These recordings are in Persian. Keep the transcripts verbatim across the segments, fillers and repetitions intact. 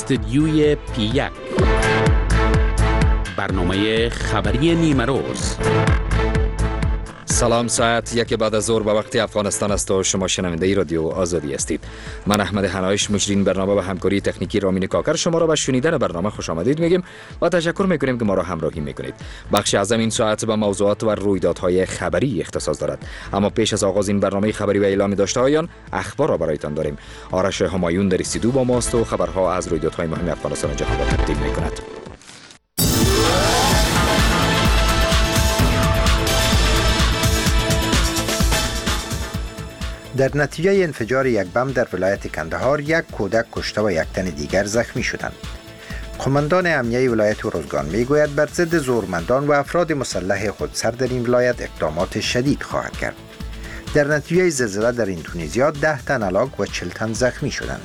استدیوی پی یک، برنامه خبری نیمه روز. سلام، ساعت یک بعد از ظهر به وقت افغانستان است و شما شنونده رادیو آزادی هستید. من احمد حنایش، مجری برنامه و همکاری تکنیکی رامین کاکر شما را به شنیدن برنامه خوش آمدید میگیم و تشکر میکنیم که ما را همراهی میکنید. بخش اعظم این ساعت به موضوعات و رویدادهای خبری اختصاص دارد، اما پیش از آغاز این برنامه خبری و اعلام داشته هایان اخبار را برایتان داریم. آرش همایون در استودیو با ماست و خبرها از رویدادهای مهم افغانستان و جهان را تقدیم میکند. در نتیجه انفجار یک بم در ولایت کندهار یک کودک کشته و یک تن دیگر زخمی شدند. قماندان امنیه ولایت روزگان میگوید بر ضد زورمندان و افراد مسلح خودسر در این ولایت اقدامات شدید خواهد کرد. در نتیجه زلزله در اندونزیا ده تن هلاک و چهل تن زخمی شدند.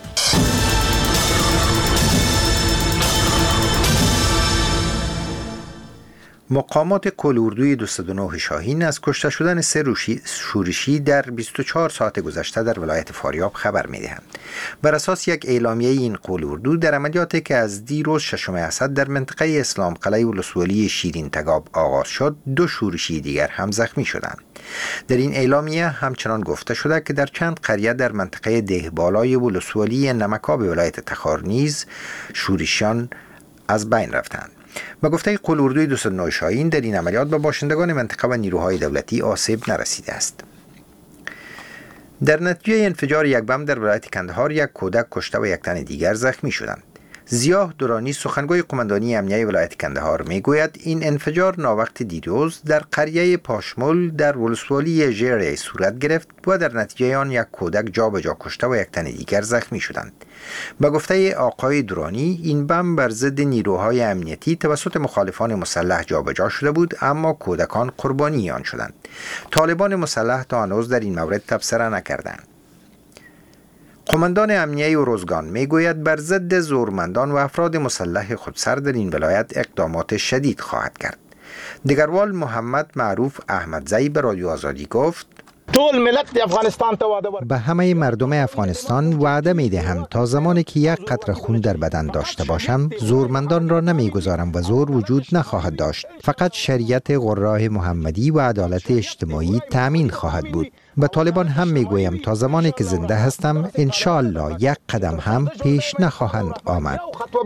مقامات کلاردوی دویست و نه شاهین از کشته شدن سه شورشی در بیست و چهار ساعت گذشته در ولایت فاریاب خبر می‌دهند. بر اساس یک اعلامیه این کلاردو در عملیاتی که از دیروز ششم اسد در منطقه اسلام قلعه ولسوالی شیرین تگاب آغاز شد، دو شورشی دیگر هم زخمی شدند. در این اعلامیه همچنان گفته شده که در چند قریه در منطقه دهبالای ولسوالی نمکاب ولایت تخار نیز شورشیان از بین رفتند. با گفته کلاردوی دویست و نه شاهین در این عملیات به باشندگان منطقه و نیروهای دولتی آسیب نرسیده است. در نتیجه انفجار یک بم در ولایت کندهار یک کودک کشته و یک تن دیگر زخمی شدند. ضیاء درانی سخنگوی قماندانی امنیه ولایت کندهار میگوید این انفجار ناوقت دیروز در قریه پاشمول در ولسوالی ژیره صورت گرفت و در نتیجه آن یک کودک جابجا کشته و یک تن دیگر زخمی شدند. به گفته آقای درانی این بم بر ضد نیروهای امنیتی توسط مخالفان مسلح جابجا شده بود، اما کودکان قربانی آن شدند. طالبان مسلح تا هنوز در این مورد تبصره نکردند. قماندان امنیه روزگان میگوید بر ضد زورمندان و افراد مسلح خودسر در این ولایت اقدامات شدید خواهد کرد. دگروال محمد معروف احمدزی به رادیو آزادی گفت: طول ملت افغانستان تا وعده به همه مردم افغانستان وعده می دهم تا زمانی که یک قطره خون در بدن داشته باشم زورمندان را نمی گذارم و زور وجود نخواهد داشت. فقط شریعت قرآن محمدی و عدالت اجتماعی تأمین خواهد بود. به طالبان هم می گویم تا زمانی که زنده هستم انشاءالله یک قدم هم پیش نخواهند آمد.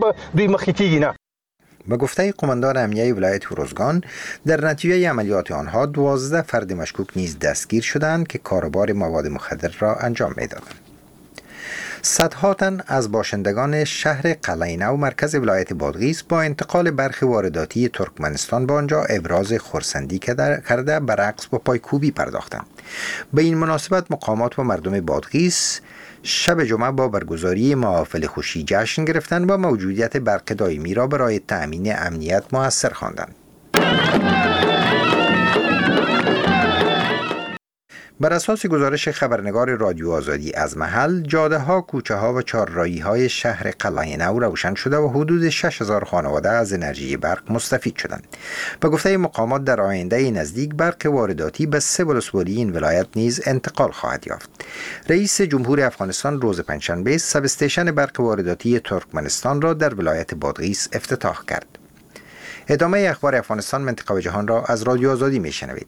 به گفته قماندان امنیه ولایت روزگان در نتیجه عملیات آنها دوازده فرد مشکوک نیز دستگیر شدند که کاروبار مواد مخدر را انجام میدادند. صدها تن از باشندگان شهر قلعه نو مرکز ولایت بادغیس با انتقال برخی وارداتی ترکمنستان به آنجا ابراز خرسندی کرده به رقص و پایکوبی پرداختند. به این مناسبت مقامات و مردم بادغیس شب جمعه با برگزاری محافل خوشی جشن گرفتند و موجودیت برق دائمی را برای تأمین امنیت مؤثر خواندند. بر اساس گزارش خبرنگار رادیو آزادی از محل، جاده ها، کوچه ها و چهارراهی های شهر قلعه نو روشن شده و حدود شش هزار خانواده از انرژی برق مستفید شدند. به گفته مقامات در آینده نزدیک برق وارداتی به سه ولسوالی این ولایت نیز انتقال خواهد یافت. رئیس جمهور افغانستان روز پنجشنبه سب استیشن برق وارداتی ترکمنستان را در ولایت بادغیس افتتاح کرد. ادامه اخبار افغانستان، منطقه و جهان را از رادیو آزادی میشنوید.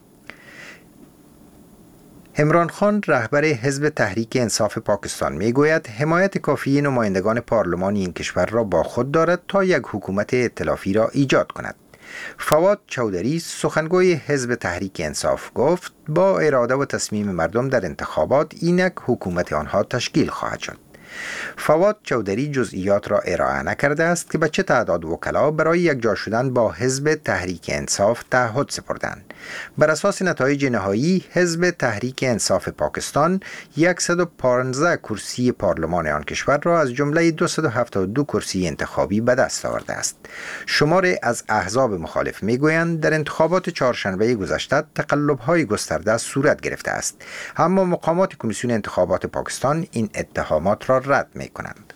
عمران خان رهبر حزب تحریک انصاف پاکستان میگوید حمایت کافی نمایندگان پارلمان این کشور را با خود دارد تا یک حکومت ائتلافی را ایجاد کند. فواد چودری سخنگوی حزب تحریک انصاف گفت با اراده و تصمیم مردم در انتخابات اینک حکومت آنها تشکیل خواهد شد. فواد چودری جزئیات را ارائه نکرده است که به چه تعداد وکلا برای یکجا شدن با حزب تحریک انصاف تعهد سپردند. بر اساس نتایج نهایی حزب تحریک انصاف پاکستان صد و پانزده کرسی پارلمان آن کشور را از جمله دویست و هفتاد و دو کرسی انتخابی به دست آورده است. شماری از احزاب مخالف میگویند در انتخابات چهارشنبه گذشته تقلب‌های گسترده صورت گرفته است، اما مقامات کمیسیون انتخابات پاکستان این اتهامات را رد می‌کنند.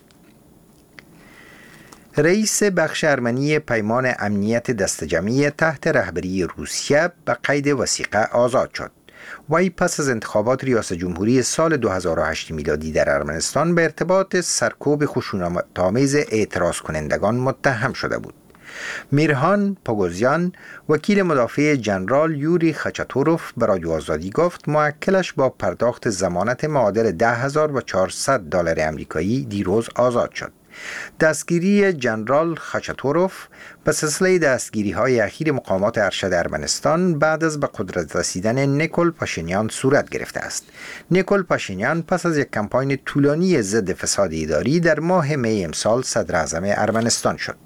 رئیس بخش ارمنی پیمان امنیت دست جمعی تحت رهبری روسیه به قید وثیقه آزاد شد. وی پس از انتخابات ریاست جمهوری سال دو هزار و هشت میلادی در ارمنستان به ارتباط سرکوب خشونت‌آمیز اعتراض کنندگان متهم شده بود. میرهان پاگوزیان، وکیل مدافع جنرال یوری خاچاتوروف، به رادیو آزادی گفت موکلش با پرداخت ضمانت معادل ده هزار و چهارصد دلار آمریکایی دیروز آزاد شد. دستگیری جنرال خاچاتوروف به سلسله دستگیری های اخیر مقامات ارشد ارمنستان بعد از به قدرت رسیدن نیکول پاشینیان صورت گرفته است. نیکول پاشینیان پس از یک کمپاین طولانی ضد فساد اداری در ماه می امسال صدر اعظم ارمنستان شد.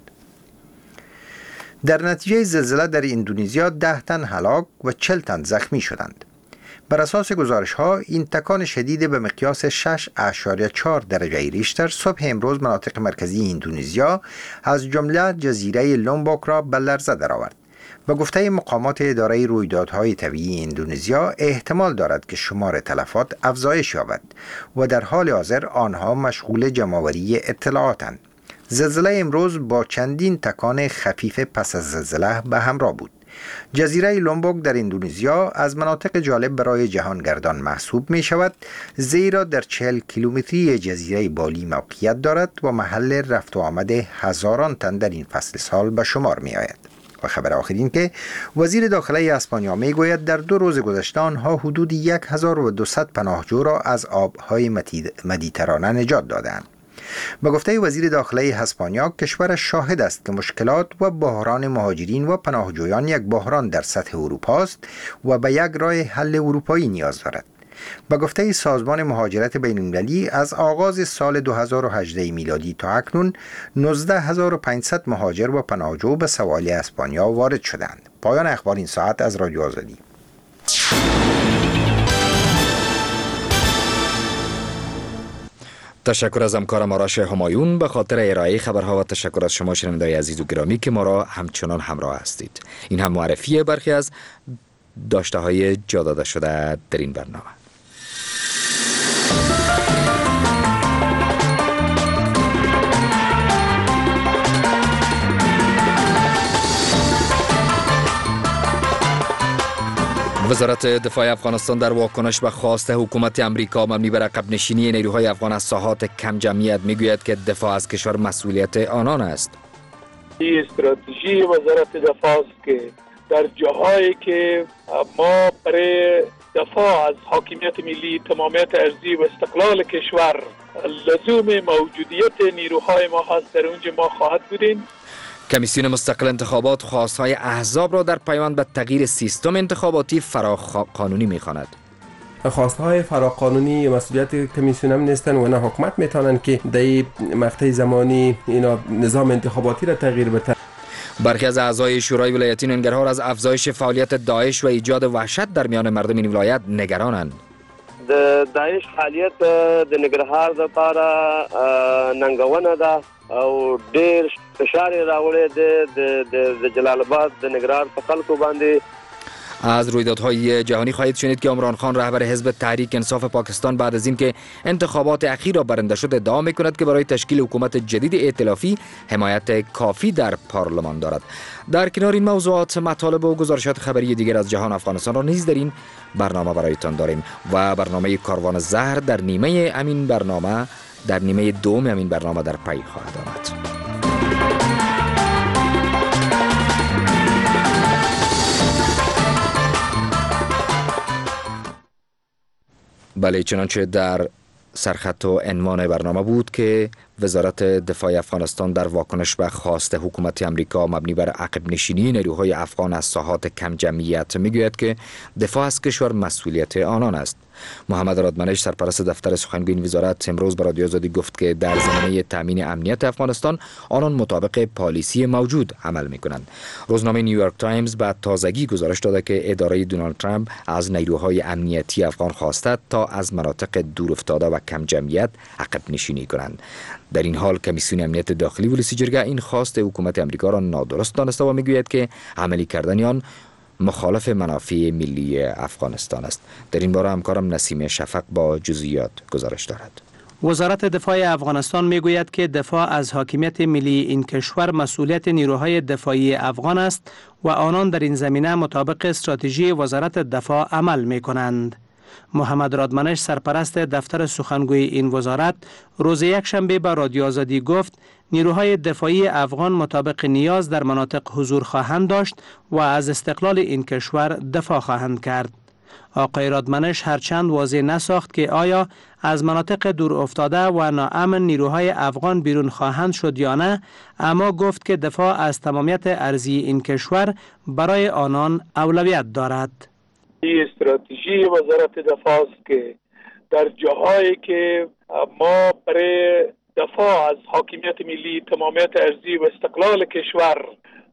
در نتیجه زلزله در اندونزیا ده تن هلاک و چهل تن زخمی شدند. بر اساس گزارش ها این تکان شدید به مقیاس شش اشاریه چهار درجه ریشتر صبح امروز مناطق مرکزی اندونزیا از جمله جزیره لومبوک را به لرزه درآورد. به گفته مقامات اداره رویدادهای طبیعی اندونزیا احتمال دارد که شمار تلفات افزایش یابد و در حال حاضر آنها مشغول جمع‌آوری اطلاعاتند. زلزله امروز با چندین تکان خفیف پس از زلزله به همراه بود. جزیره لومبوک در اندونزیا از مناطق جالب برای جهانگردان محسوب می شود، زیرا در چهل کیلومتری جزیره بالی موقعیت دارد و محل رفت و آمد هزاران تن در این فصل سال به شمار می آید. و خبر آخر این که وزیر داخله اسپانیا می گوید در دو روز گذشته آنها حدود یک هزار و دویست پناهجو را از آبهای مدیترانه نجات دادند. به گفته وزیر داخله اسپانیا، کشور شاهد است که مشکلات و بحران مهاجرین و پناهجویان یک بحران در سطح اروپا است و به یک راه حل اروپایی نیاز دارد. به گفته سازمان مهاجرت بین‌المللی از آغاز سال دو هزار و هجده میلادی تا اکنون نوزده هزار و پانصد مهاجر و پناهجو به سواحل اسپانیا وارد شدند. پایان اخبار این ساعت از رادیو آزادی. تشکر از همکارم آرش همایون به خاطر ارائه خبرها و تشکر از شما شنوندگان عزیز و گرامی که ما را همچنان همراه هستید. این هم معرفی برخی از داشته های جا داده شده در این برنامه. وزارت دفاع افغانستان در واکنش به خواست حکومت امریکا مبنی بر عقب نشینی نیروهای افغان از ساحات کم جمعیت میگوید که دفاع از کشور مسئولیت آنان است. این استراتژی وزارت دفاع است که در جاهایی که ما برای دفاع از حاکمیت ملی، تمامیت ارضی و استقلال کشور لزوم موجودیت نیروهای ما هست، در اونجا ما خواهد بودیم. کمیسیون مستقل انتخابات خواستهای احزاب را در پیوند به تغییر سیستم انتخاباتی فراقانونی می‌خواند. خواستهای فراقانونی مسئولیت کمیسیون هم نیستن و نه حکومت میتونن که در مقطع زمانی اینا نظام انتخاباتی را تغییر بده. برخی از اعضای شورای ولایتی ننگرهار از افزایش فعالیت داعش و ایجاد وحشت در میان مردم این ولایت نگرانند. د داعش فعالیت د ننګرهار لپاره ننګونه ده او ډېر فشار راوړی د د جلال آباد د ننګرهار په خلکو باندې. از رویدادهای جهانی خواهید شنید که عمران خان رهبر حزب تحریک انصاف پاکستان بعد از اینکه انتخابات اخیر را برنده شد ادعا می‌کند که برای تشکیل حکومت جدید ائتلافی حمایت کافی در پارلمان دارد. در کنار این موضوعات مطالب و گزارشات خبری دیگر از جهان افغانستان را نیز در این برنامه برایتان داریم و برنامه کاروان زهر در نیمه امین برنامه در نیمه دوم امین برنامه در پی خواهد آمد. بله، چنانچه در سرخط و عنوان برنامه بود که وزارت دفاع افغانستان در واکنش به خواست حکومت امریکا مبنی بر عقب نشینی نیروهای افغان از ساحات کم جمعیت میگوید که دفاع از کشور مسئولیت آنان است. محمد رادمنش سرپرست دفتر سخنگوی این وزارت امروز به رادیو آزادی گفت که در زمینه تامین امنیت افغانستان آنان مطابق پالیسی موجود عمل میکنند. روزنامه نیویورک تایمز بعد تازگی گزارش داده که اداره دونالد ترامپ از نیروهای امنیتی افغان خواسته تا از مناطق دور افتاده و کم جمعیت عقب نشینی کنند. در این حال کمیسیون امنیت داخلی ولسی جرگه این خواست حکومت امریکا را نادرست دانسته و میگوید که عملی کردن آن مخالف منافع ملی افغانستان است. در این باره همکارم نسیم شفق با جزئیات گزارش دارد. وزارت دفاع افغانستان میگوید که دفاع از حاکمیت ملی این کشور مسئولیت نیروهای دفاعی افغان است و آنان در این زمینه مطابق استراتژی وزارت دفاع عمل می کنند. محمد رادمنش سرپرست دفتر سخنگوی این وزارت روز یکشنبه به رادیو آزادی گفت نیروهای دفاعی افغان مطابق نیاز در مناطق حضور خواهند داشت و از استقلال این کشور دفاع خواهند کرد. آقای رادمنش هرچند واضح نساخت که آیا از مناطق دور افتاده و ناامن نیروهای افغان بیرون خواهند شد یا نه، اما گفت که دفاع از تمامیت ارضی این کشور برای آنان اولویت دارد. این استراتژی وزارت دفاع است که در جاهایی که ما برای دفاع از حاکمیت ملی، تمامیت ارضی و استقلال کشور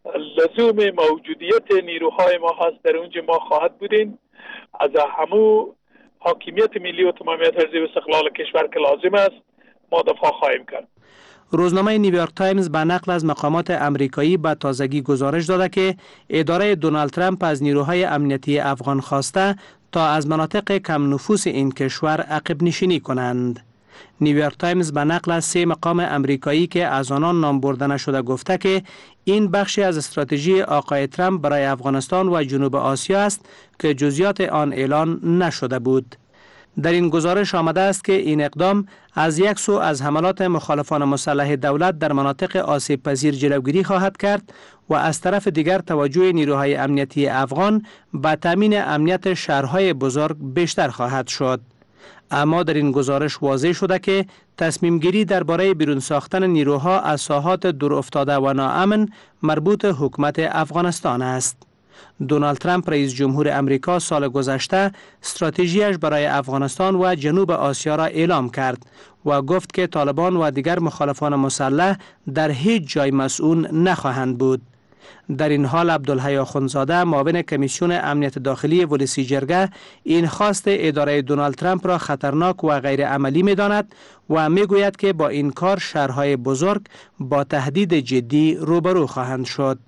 لزوم موجودیت نیروهای ما هست، در اونجا ما خواهد بودیم. از همو حاکمیت ملی و تمامیت ارضی و استقلال کشور که لازم است ما دفاع خواهیم کرد. روزنامه نیویورک تایمز به نقل از مقامات امریکایی به تازگی گزارش داده که اداره دونالد ترامپ از نیروهای امنیتی افغان خواسته تا از مناطق کم نفوس این کشور عقب نشینی کنند. نیویورک تایمز به نقل از سه مقام امریکایی که از آنان نام برده نشده گفته که این بخشی از استراتژی آقای ترامپ برای افغانستان و جنوب آسیا است که جزئیات آن اعلان نشده بود. در این گزارش آمده است که این اقدام از یک سو از حملات مخالفان مسلح دولت در مناطق آسیب پذیر جلوگیری خواهد کرد و از طرف دیگر توجه نیروهای امنیتی افغان به تامین امنیت شهرهای بزرگ بیشتر خواهد شد. اما در این گزارش واضح شده که تصمیم گیری درباره بیرون ساختن نیروها از ساحات دور افتاده و ناامن مربوط حکومت افغانستان است. دونالد ترامپ رئیس جمهور امریکا سال گذشته استراتژیش برای افغانستان و جنوب آسیا را اعلام کرد و گفت که طالبان و دیگر مخالفان مسلح در هیچ جای مسئول نخواهند بود. در این حال عبدالحی آخوندزاده معاون کمیسیون امنیت داخلی ولسی جرگه این خواست اداره دونالد ترامپ را خطرناک و غیر عملی می داند و می گوید که با این کار شهرهای بزرگ با تهدید جدی روبرو خواهند شد.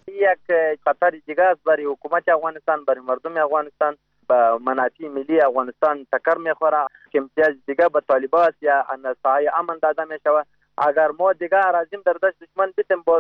یک خطر دیگه است برای حکومت افغانستان، برای مردم افغانستان، به منافع ملی افغانستان تکر میخوره که امتیاز دیگه به طالبان است یا سایه امن داده میشود. اگر ما دیگه اراضیم در دست دشمن بیتیم، باز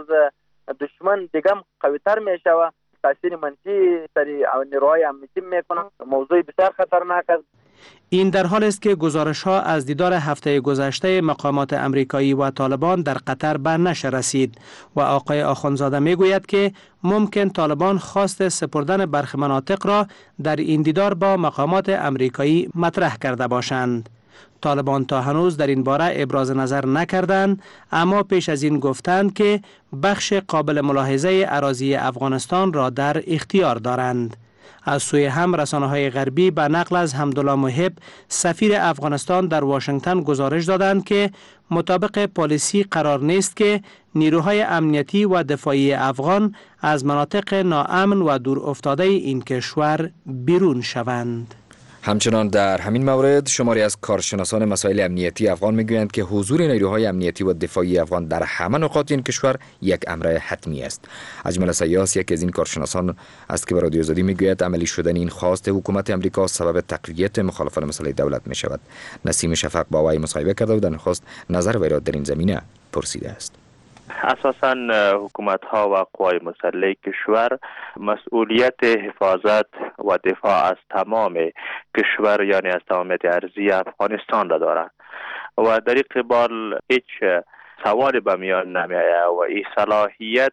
دشمن دیگه قوی‌تر میشود، تاثیر منفی سر نیروهای امنیتی میکنه. موضوع بسیار خطرناک است. این در حال است که گزارش ها از دیدار هفته گذشته مقامات امریکایی و طالبان در قطر به نشر رسید و آقای آخوندزاده می گوید که ممکن طالبان خواست سپردن برخی مناطق را در این دیدار با مقامات امریکایی مطرح کرده باشند. طالبان تا هنوز در این باره ابراز نظر نکردند، اما پیش از این گفتند که بخش قابل ملاحظه اراضی افغانستان را در اختیار دارند. از سوی هم رسانه‌های غربی به نقل از حمدالله محب سفیر افغانستان در واشنگتن گزارش دادند که مطابق پالیسی قرار نیست که نیروهای امنیتی و دفاعی افغان از مناطق ناامن و دور افتاده این کشور بیرون شوند. همچنان در همین مورد شماری از کارشناسان مسائل امنیتی افغان میگویند که حضور نیروهای امنیتی و دفاعی افغان در همه نقاط این کشور یک امر حتمی است. اجمل سیاس یکی از این کارشناسان است که به رادیو آزادی میگوید عملی شدن این خواست حکومت امریکا سبب تقویت مخالفان مسلح دولت می شود. نسیم شفق با وی مصاحبه کرده و در نخست نظر وی را در این زمینه پرسیده است. اساساً حکومت ها و قوای مسلح کشور مسئولیت حفاظت و دفاع از تمام کشور، یعنی از تمامیت ارضی افغانستان را دارند و در این قبال هیچ سوالی به میان نمی آید و این صلاحیت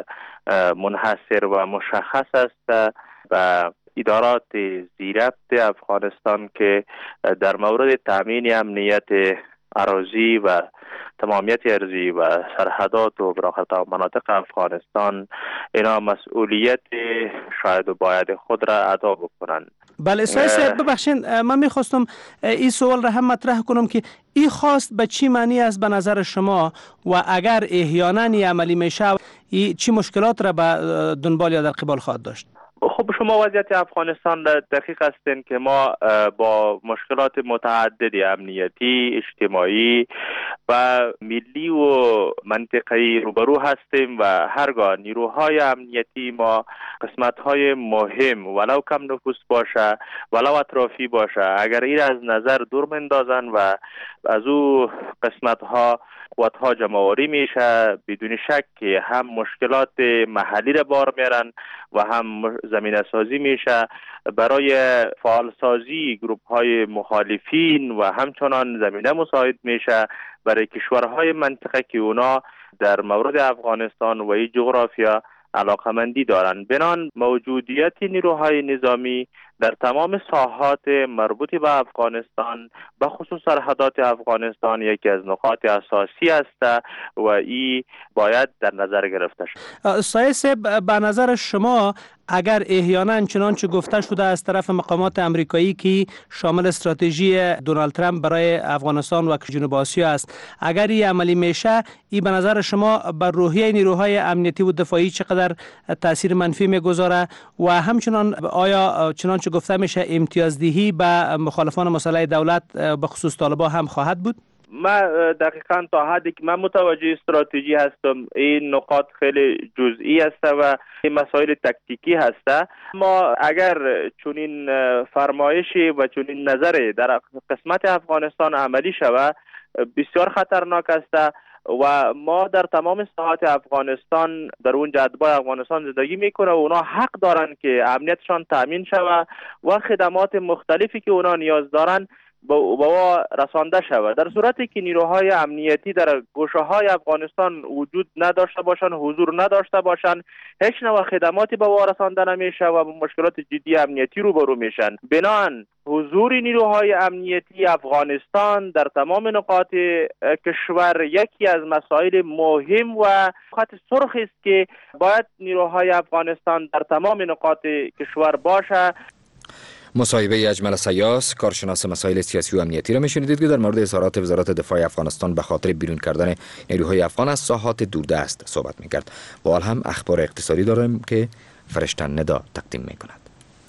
منحصر و مشخص است و ادارات زیربط افغانستان که در مورد تامین امنیت اراضی و تمامیت ارضی و سرحدات و براخط مناطق افغانستان اینا مسئولیت شاید و باید خود را ادا بکنند. بله سایس ببخشید، من میخواستم این سوال را هم مطرح کنم که این خواست به چی معنی است به نظر شما و اگر احیانا عملی میشه چی مشکلات را به دنبال یا در قبال خواهد داشت؟ خب شما وضعیت افغانستان دقیق هستین که ما با مشکلات متعددی امنیتی، اجتماعی و ملی و منطقه‌ای روبرو هستیم و هرگاه نیروهای امنیتی ما قسمت‌های مهم ولو کم نفوس باشه ولو اطرافی باشه اگر این از نظر دور مندازن و از او قسمت‌ها قوت‌ها جمع‌آوری میشه، بدون شک که هم مشکلات محلی را بار میارن و هم زمینه سازی میشه برای فعال سازی گروه‌های مخالفین و همچنان زمینه مساعد میشه برای کشورهای منطقه که اونا در مورد افغانستان و این جغرافیا علاقمندی دارند. بنان موجودیت نیروهای نظامی در تمام ساحات مربوط به افغانستان به خصوص سرحدات افغانستان یکی از نقاط اساسی است و این باید در نظر گرفته شود. سایه صاحب، به نظر شما اگر احیانا چنانچه گفته شده از طرف مقامات امریکایی که شامل استراتژی دونالد ترامپ برای افغانستان و جنوب آسیا است، اگر این عملی میشه، این به نظر شما بر روحیه نیروهای امنیتی و دفاعی چقدر تاثیر منفی میگذاره و همچنان آیا چنانچه گفته میشه امتیازدهی به مخالفان مسلح دولت به خصوص طالبان هم خواهد بود؟ ما دقیقاً تا حدی که من متوجه استراتژی هستم این نقاط خیلی جزئی است و این مسائل تکتیکی هست. ما اگر چنین فرمایشی و چنین نظری در قسمت افغانستان عملی شود بسیار خطرناک است و ما در تمام ساحات افغانستان در اون جدبای افغانستان زندگی میکنه و اونا حق دارن که امنیتشان تامین شود و خدمات مختلفی که اونا نیاز دارن با با رسانده شود. در صورتی که نیروهای امنیتی در گوشه های افغانستان وجود نداشته باشند، حضور نداشته باشند، هیچ نوع خدماتی به ما رسانده نمیشه و با مشکلات جدی امنیتی روبرو میشن. بنابراین حضور نیروهای امنیتی افغانستان در تمام نقاط کشور یکی از مسائل مهم و خط سرخ است که باید نیروهای افغانستان در تمام نقاط کشور باشه. مصاحبه اجمل سیاس، کارشناس مسائل سیاسی و امنیتی را میشنیدید که در مورد اظهارات وزارت دفاع افغانستان به خاطر بیرون کردن نیروهای افغان از ساحات دوردست صحبت میکرد. و حال هم اخبار اقتصادی داریم که فرشتن ندا تقدیم میکند.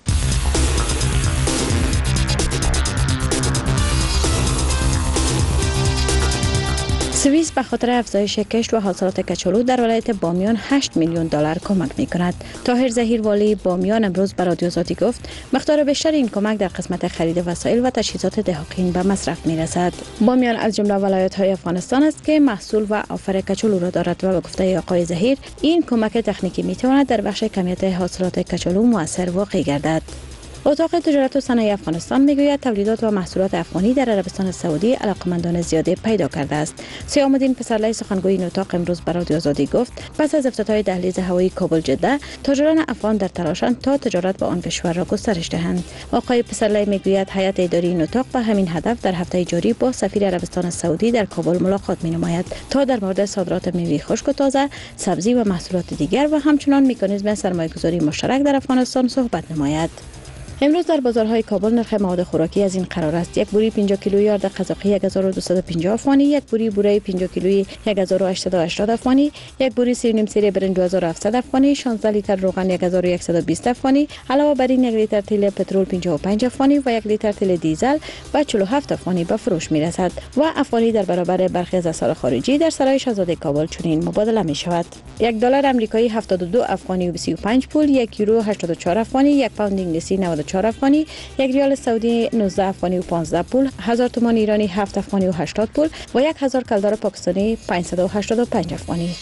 سوئیس به خاطر افزایش کشت و حاصلات کچالو در ولایت بامیان هشت میلیون دلار کمک می کند. طاهر ظهیر والی بامیان امروز به رادیو آزادی گفت مقدار بیشتر این کمک در قسمت خرید وسایل و تجهیزات دهقین به مصرف می رسد. بامیان از جمله ولایت های افغانستان است که محصول و آفر کچالو را دارد و به گفته آقای ظهیر این کمک تکنیکی می تواند در بخش کمیت حاصلات کچالو مؤثر واقع گردد. اتاق تجارت و صنایع افغانستان میگوید تولیدات و محصولات افغانی در عربستان سعودی علاقمندان زیاده پیدا کرده است. سیام‌الدین پسرلی سخنگوی این اتاق امروز به رادیو آزادی گفت پس از افتتاح دهلیز هوایی کابل جده تاجران افغان در تلاشند تا تجارت با آن کشور را گسترش دهند. آقای پسرلی میگوید هیئت اداری این اتاق به همین هدف در هفته جاری با سفیر عربستان سعودی در کابل ملاقات می‌نماید تا در مورد صادرات میوه خشک و تازه، سبزی و محصولات دیگر و همچنین مکانیزم سرمایه‌گذاری مشترک در افغانستان صحبت نماید. امروز در بازارهای کابل نرخ مواد خوراکی از این قرار است: یک بوری پنجاه کیلویی آرد قزاقی یک هزار و دویست و پنجاه افغانی، یک بوری بوره پنجاه کیلویی یک هزار و هشتصد و هشتاد افغانی، یک بوری سیر نیم سری برنج دو هزار و هفتصد افغانی، شانزده لیتر روغن یک هزار و صد و بیست افغانی. علاوه بر این یک لیتر تیل پترول پنجاه و پنج افغانی و یک لیتر تیل دیزل به چهل و هفت افغانی به فروش میرسد و افغانی در برابر برخی از اسعار خارجی در سرای شاهزاده کابل چنین مبادله می شود: یک دلار آمریکایی هفتاد و دو افغانی و سی و پنج پول، یک یورو هشتاد و چهار افغانی، یک پوند انگلیسی نود و چهار افغانی، یک ریال سعودی نوزده افغانی و پانزده پول، هزار تومان ایرانی هفت افغانی و هشتاد پول و یک هزار کلدار پاکستانی پانصد و هشتاد و پنج افغانی.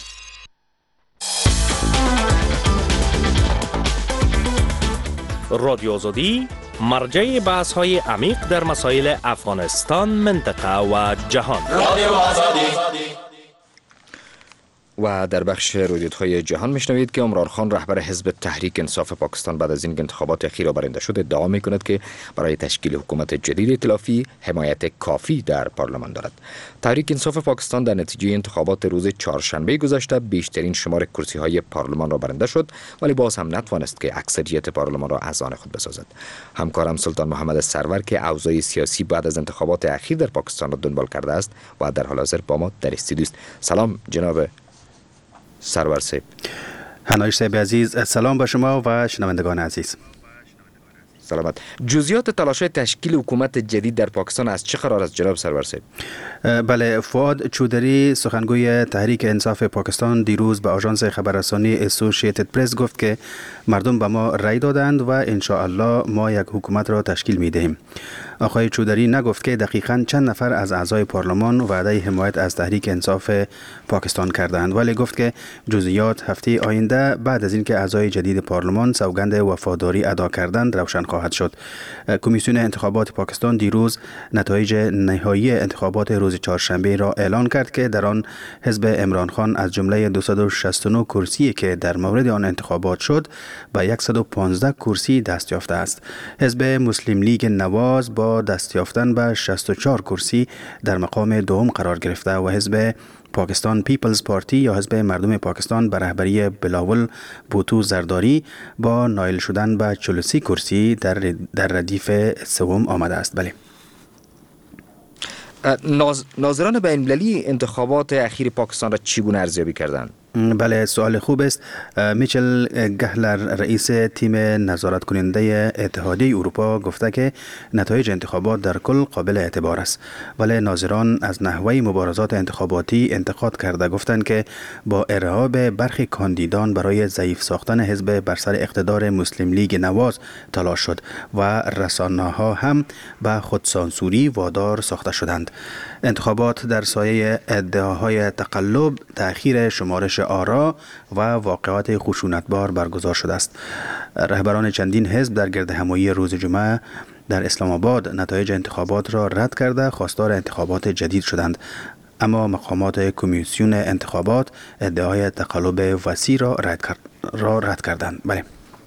رادیو آزادی مرجع بحث های عمیق در مسائل افغانستان، منطقه و جهان. رادیو آزادی. و در بخش رویدادهای جهان میشنوید که عمران خان رهبر حزب تحریک انصاف پاکستان بعد از این انتخابات اخیر برنده شد ادعا میکند که برای تشکیل حکومت جدید ائتلافی حمایت کافی در پارلمان دارد. تحریک انصاف پاکستان در نتیجه انتخابات روز چهارشنبه گذشته بیشترین شمار کرسی های پارلمان را برنده شد، ولی باز هم نتوانست که اکثریت پارلمان را از آن خود بسازد. همکارم سلطان محمد سرور که اوضاع سیاسی بعد از انتخابات اخیر در پاکستان را دنبال کرده است و در حال حاضر با ما در استودیو است. سلام جناب سرور صاحب. هنایش صاحب عزیز، سلام به شما و شنوندگان عزیز. سلامت. جزئیات تلاش تشکیل حکومت جدید در پاکستان از چه قرار است جناب سرور صاحب؟ بله، فؤاد چودری سخنگوی تحریک انصاف پاکستان دیروز به آژانس خبررسانی اسوسییتد پرس گفت که مردم به ما رأی دادند و ان شاء الله ما یک حکومت را تشکیل می دهیم. آقای چودری نگفت که دقیقاً چند نفر از اعضای پارلمان وعده حمایت از تحریک انصاف پاکستان کردند، ولی گفت که جزئیات هفته آینده بعد از اینکه اعضای جدید پارلمان سوگند وفاداری ادا کردند روشن خواهد شد. کمیسیون انتخابات پاکستان دیروز نتایج نهایی انتخابات روز چهارشنبه را اعلان کرد که در آن حزب عمران خان از جمله دویست و شصت و نه کرسی که در مورد آن انتخابات شد به صد و پانزده کرسی دست یافته است. حزب مسلم لیگ نواز با دست یافتن به شصت و چهار کرسی در مقام دوم قرار گرفته و حزب پاکستان پیپلز پارتی یا حزب مردم پاکستان به رهبری بلاول بوتو زرداری با نایل شدن به چهل و سه کرسی در در ردیف سوم آمده است. بله. ناز... ناظران بین‌المللی انتخابات اخیر پاکستان را چگونه ارزیابی کردند؟ بله، سوال خوب است. میچل گهلر رئیس تیم نظارت کننده اتحادیه اروپا گفته که نتایج انتخابات در کل قابل اعتبار است، ولی ناظران از نحوه مبارزات انتخاباتی انتقاد کرده گفتند که با ارهاب برخی کاندیدان برای ضعیف ساختن حزب بر سر اقتدار مسلم لیگ نواز تلاش شد و رسانه‌ها هم به خودسانسوری وادار ساخته شدند. انتخابات در سایه ادعاهای تقلب، تأخیر شمارش آرا و واقعات خشونتبار برگزار شده است. رهبران چندین حزب در گرد همایی روز جمعه در اسلام آباد نتایج انتخابات را رد کرده خواستار انتخابات جدید شدند، اما مقامات کمیسیون انتخابات ادعای تقلب وسیع را رد, کرد، را رد کردند. بله.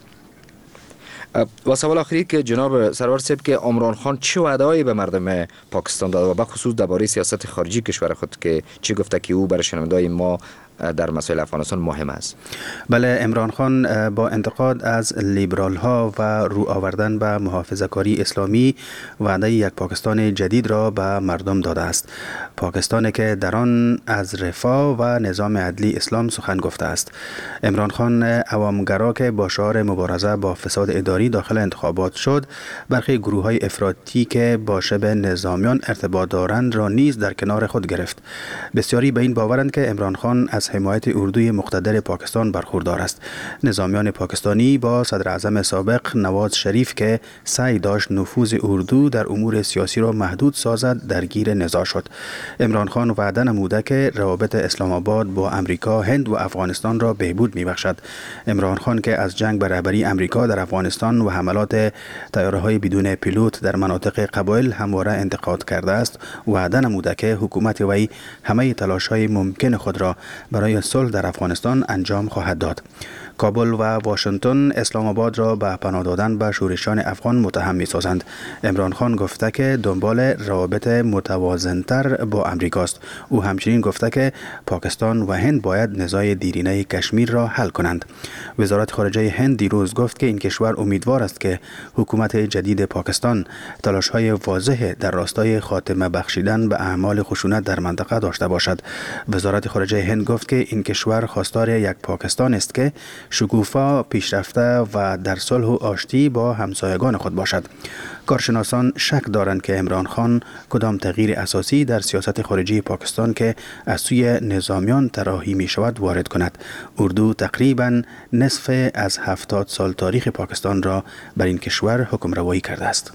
و سوال آخری که جناب سرور صاحب که عمران خان چه وعده‌ای به مردم پاکستان داد و به خصوص درباره سیاست خارجی کشور خود که چی گفته که او برای شنوندگان ما در مسائل افغانستان مهم است؟ بله، عمران خان با انتقاد از لیبرال ها و رو آوردن به محافظه‌کاری اسلامی وعده یک پاکستان جدید را به مردم داده است. پاکستانی که در آن از رفاه و نظام عدلی اسلام سخن گفته است. عمران خان عوامگرا که با شعار مبارزه با فساد اداری داخل انتخابات شد، برخی گروه های افراطی که با شبه نظامیان ارتباط دارند را نیز در کنار خود گرفت. بسیاری به این باورند که عمران خان از حمایت اردوی مقتدر پاکستان برخوردار است. نظامیان پاکستانی با صدر اعظم سابق نواز شریف که سعی داشت نفوذ اردو در امور سیاسی را محدود سازد درگیر نزاع شد. عمران خان وعده نموده که روابط اسلام آباد با امریکا، هند و افغانستان را بهبود می‌بخشد. عمران خان که از جنگ به رهبری امریکا در افغانستان و حملات طیاره‌های بدون پیلوت در مناطق قبایل همواره انتقاد کرده است، وعده نموده که حکومت وی همه تلاش‌های ممکن خود را برای صلح در افغانستان انجام خواهد داد. کابل و واشنگتن اسلام آباد را به پناه دادن به شورشیان افغان متهم می‌سازند. عمران خان گفته که دنبال روابط متوازن‌تر با امریکاست. او همچنین گفته که پاکستان و هند باید نزاع دیرینه کشمیر را حل کنند. وزارت خارجه هند دیروز گفت که این کشور امیدوار است که حکومت جدید پاکستان تلاش‌های واضح در راستای خاتمه بخشیدن به اعمال خشونت در منطقه داشته باشد. وزارت خارجه هند گفت که این کشور خواستار یک پاکستان است که شکوفا، پیشرفته و در صلح و آشتی با همسایگان خود باشد. کارشناسان شک دارند که عمران خان کدام تغییر اساسی در سیاست خارجی پاکستان که از سوی نظامیان طراحی می شود وارد کند. اردو تقریباً نصف از هفتاد سال تاریخ پاکستان را بر این کشور حکمروایی کرده است.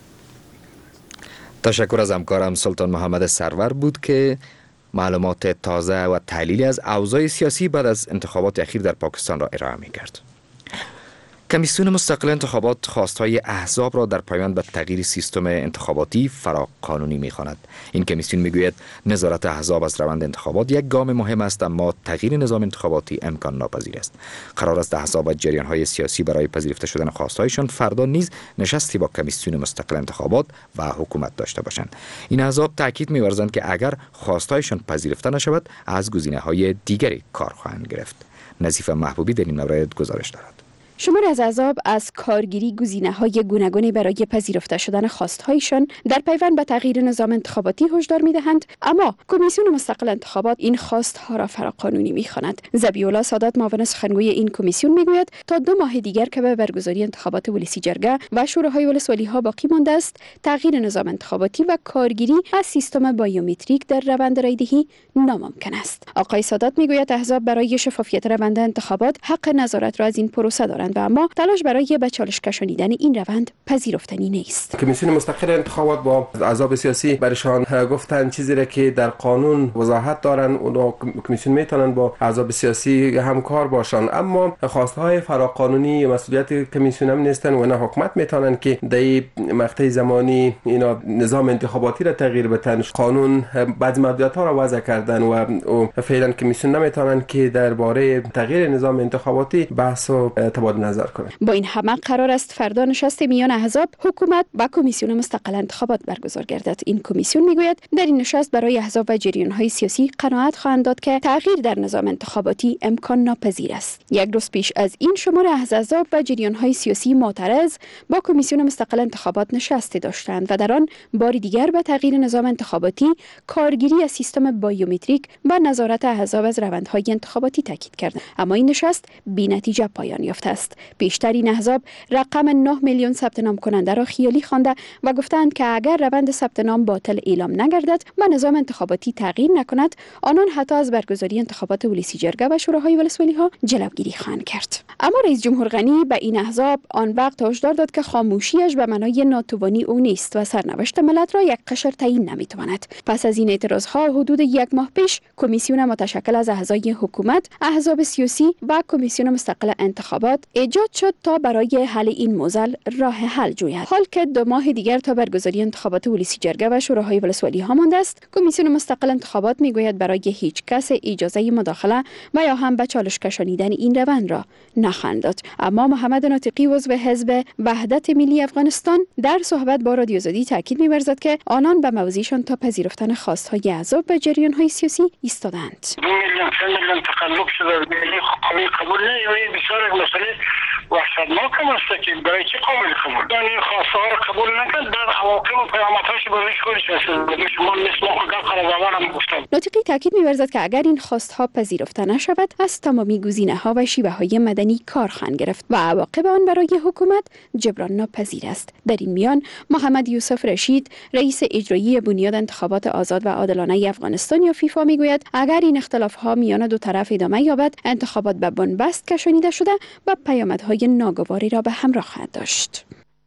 تشکر از همکارم سلطان محمد سرور بود که معلومات تازه و تحلیلی از اوضاع سیاسی بعد از انتخابات اخیر در پاکستان را ارائه می کرد. کمیسیون مستقل انتخابات خواستهای احزاب را در پایان به تغییر سیستم انتخاباتی فراقانونی می‌خواند. این کمیسیون میگوید نظارت احزاب از روند انتخابات یک گام مهم است، اما تغییر نظام انتخاباتی امکان ناپذیر است. قرار است احزاب و جریان‌های سیاسی برای پذیرفته شدن خواستهایشان فردا نیز نشستی با کمیسیون مستقل انتخابات و حکومت داشته باشند. این احزاب تاکید می‌ورزند که اگر خواستهایشان پذیرفته نشود از گزینه‌های دیگری کار خواهند گرفت. نظیف محبوبی در این مورد گزارش دارد. شماری از احزاب از کارگیری گزینه‌های گوناگونی برای پذیرفته شدن خواست‌هایشان در پیوند به تغییر نظام انتخاباتی هشدار می‌دهند، اما کمیسیون مستقل انتخابات این خواست‌ها را فراقانونی می‌خواند. ذبیح‌الله سادات معاون سخنگوی این کمیسیون می‌گوید تا دو ماه دیگر که به برگزاری انتخابات ولسی جرگه و شوراهای ولسوالی‌ها باقی مانده است، تغییر نظام انتخاباتی و کارگیری از سیستم بایومتریک در روند رایدهی ناممکن است. آقای سادات می‌گوید احزاب برای شفافیت روند انتخابات حق نظارت را از این پروسه دارند و اما تلاش برای به چالش کشانیدن این روند پذیرفتنی نیست. کمیسیون مستقل انتخابات با احزاب سیاسی برشان گفتن چیزی را که در قانون وضاحت دارن، اون کمیسیون میتونن با احزاب سیاسی همکار باشن، اما خواستهای فراقانونی مسئولیت کمیسیون هم نیستن و نه حکومت میتونن که در مقطع زمانی اینا نظام انتخاباتی را تغییر بدن. قانون بعض محدودیت ها را وضع کردن و فعلا کمیسیون نمیتونن که درباره تغییر نظام انتخاباتی بحث و تبادل نظر کنند. با این همه قرار است فردا نشست میان احزاب، حکومت و کمیسیون مستقل انتخابات برگزار گردد. این کمیسیون میگوید در این نشست برای احزاب و جریان‌های سیاسی قناعت خواهند داد که تغییر در نظام انتخاباتی امکان ناپذیر است. یک روز پیش از این شمار از احزاب و جریان‌های سیاسی معترض با کمیسیون مستقل انتخابات نشستی داشتند و در آن بار دیگر به تغییر نظام انتخاباتی، کارگیری از سیستم بایومتریک و نظارت احزاب از روندهای انتخاباتی تاکید کردند. اما این نشست بی‌نتیجه پایان یافته است. بیشتر این احزاب رقم نه میلیون ثبت نام کننده را خیالی خوانده و گفتند که اگر روند ثبت نام باطل اعلام نگردد و نظام انتخاباتی تغییر نکند، آنان حتی از برگزاری انتخابات ولسی جرگه و شوراهای ولسوالی‌ها جلوگیری خواهند کرد. اما رئیس جمهور غنی به این احزاب آن وقت هشدار داد که خاموشیش به معنای ناتوانی او نیست و سرنوشت ملت را یک قشر تعیین نمی‌تواند. پس از این اعتراضها حدود یک ماه پیش کمیسیون متشکل از اعضای حکومت، احزاب سیاسی و کمیسیون مستقل انتخابات ایجاد شد تا برای حل این معضل راه حل جوید. حال که دو ماه دیگر تا برگزاری انتخابات ولسی جرگه و شوراهای ولسوالی‌ها مانده است، کمیسیون مستقل انتخابات میگوید برای هیچ کس اجازه مداخله و یا هم به چالش کشانیدن این روند را نخواهند داد. اما محمد ناطقی عضو حزب وحدت ملی افغانستان در صحبت با رادیو آزادی تاکید می‌ورزد که آنان به موضعشان تا پذیرفتن خواست‌های احزاب و جریان‌های سیاسی ایستادند. دو میلیون سه میلیون تقلب شده ملی قابل قبول نه و بسیار مسئله وحشتناک است که برای چه قابل قبول این خواسته ها را قبول نکرد در عواقب و پیامدهاش برای خودش است. شما مثل ما گپ خبرنگارم گفتم. ناطقی تاکید می‌ورزد که اگر این خواست‌ها پذیرفته نشود، از تمامی گزینه‌ها و شیوه‌های مدنی کار خواهند گرفت و عواقب آن برای حکومت جبران ناپذیر است. در این میان محمد یوسف رشید، رئیس اجرایی بنیاد انتخابات آزاد و عادلانه افغانستان یا فیفا میگوید اگر این اختلاف‌ها میان دو طرف ادامه یابد، انتخابات به بنبست کشانیده شده و پیامدهای ناگواری را به همراه خواهد داشت.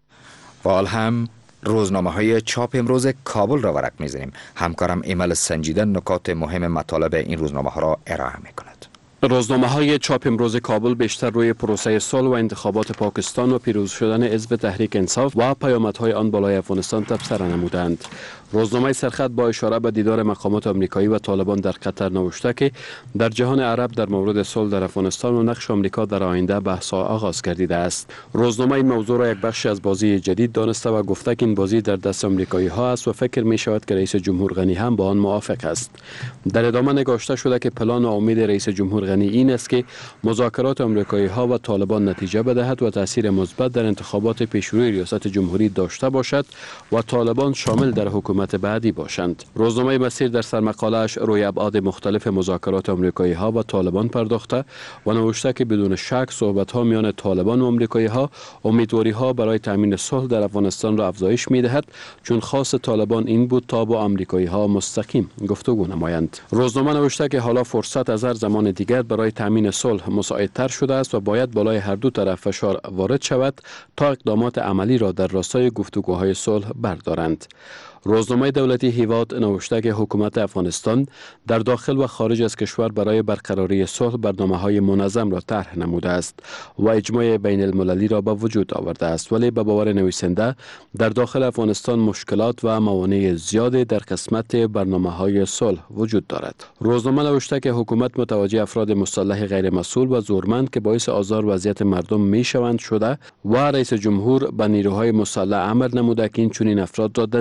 فعال هم روزنامه های چاپ امروز کابل را ورق می‌زنیم. همکارم ایمل سنجیده نکات مهم مطالب این روزنامه ها را ارائه می‌کند. روزنامه های چاپ امروز کابل بیشتر روی پروسه صلح و انتخابات پاکستان و پیروز شدن حزب تحریک انصاف و پیامدهای آن بالای افغانستان تبصره نمودند. روزنامه سرخط با اشاره به دیدار مقامات آمریکایی و طالبان در قطر نوشته که در جهان عرب در مورد صلح در افغانستان و نقش آمریکا در آینده بحث آغاز گردیده است. روزنامه این موضوع را یک بخش از بازی جدید دانسته و گفته که این بازی در دست آمریکایی ها است و فکر می شود که رئیس جمهور غنی هم با آن موافق است. در ادامه نگاشته شده که پلان و امید رئیس جمهور غنی این است که مذاکرات آمریکایی ها و طالبان نتیجه بدهد و تاثیر مثبت در انتخابات پیشروی ریاست جمهوری داشته باشد و طالبان شامل در حکومت بعدی باشند. روزنامه مسیر در سرمقاله‌اش روی ابعاد مختلف مذاکرات آمریکایی ها و طالبان پرداخته و نوشته که بدون شک صحبت ها میان طالبان و آمریکایی ها امیدواری ها برای تامین صلح در افغانستان را افزایش می‌دهد، چون خاص طالبان این بود تا با آمریکایی ها مستقیم گفتگو نمایند. روزنامه نوشته که حالا فرصت از هر زمان دیگر برای تامین صلح مساعدتر شده است و باید بالای هر دو طرف فشار وارد شود تا اقدامات عملی را در راستای گفتگوهای صلح بردارند. روزنامه دولتی هیواد نوشته که حکومت افغانستان در داخل و خارج از کشور برای برقراری صلح برنامه‌های منظم را طرح نموده است و اجماع بین المللی را به وجود آورده است، ولی به باور نویسنده در داخل افغانستان مشکلات و موانع زیادی در قسمت برنامه‌های صلح وجود دارد. روزنامه نوشته که حکومت متوجه افراد مسلح غیر مسئول و زورمند که باعث آزار وضعیت مردم میشوند شده و رئیس جمهور به نیروهای مسلح امر نموده که این چنین افراد را دستگیر نمایند.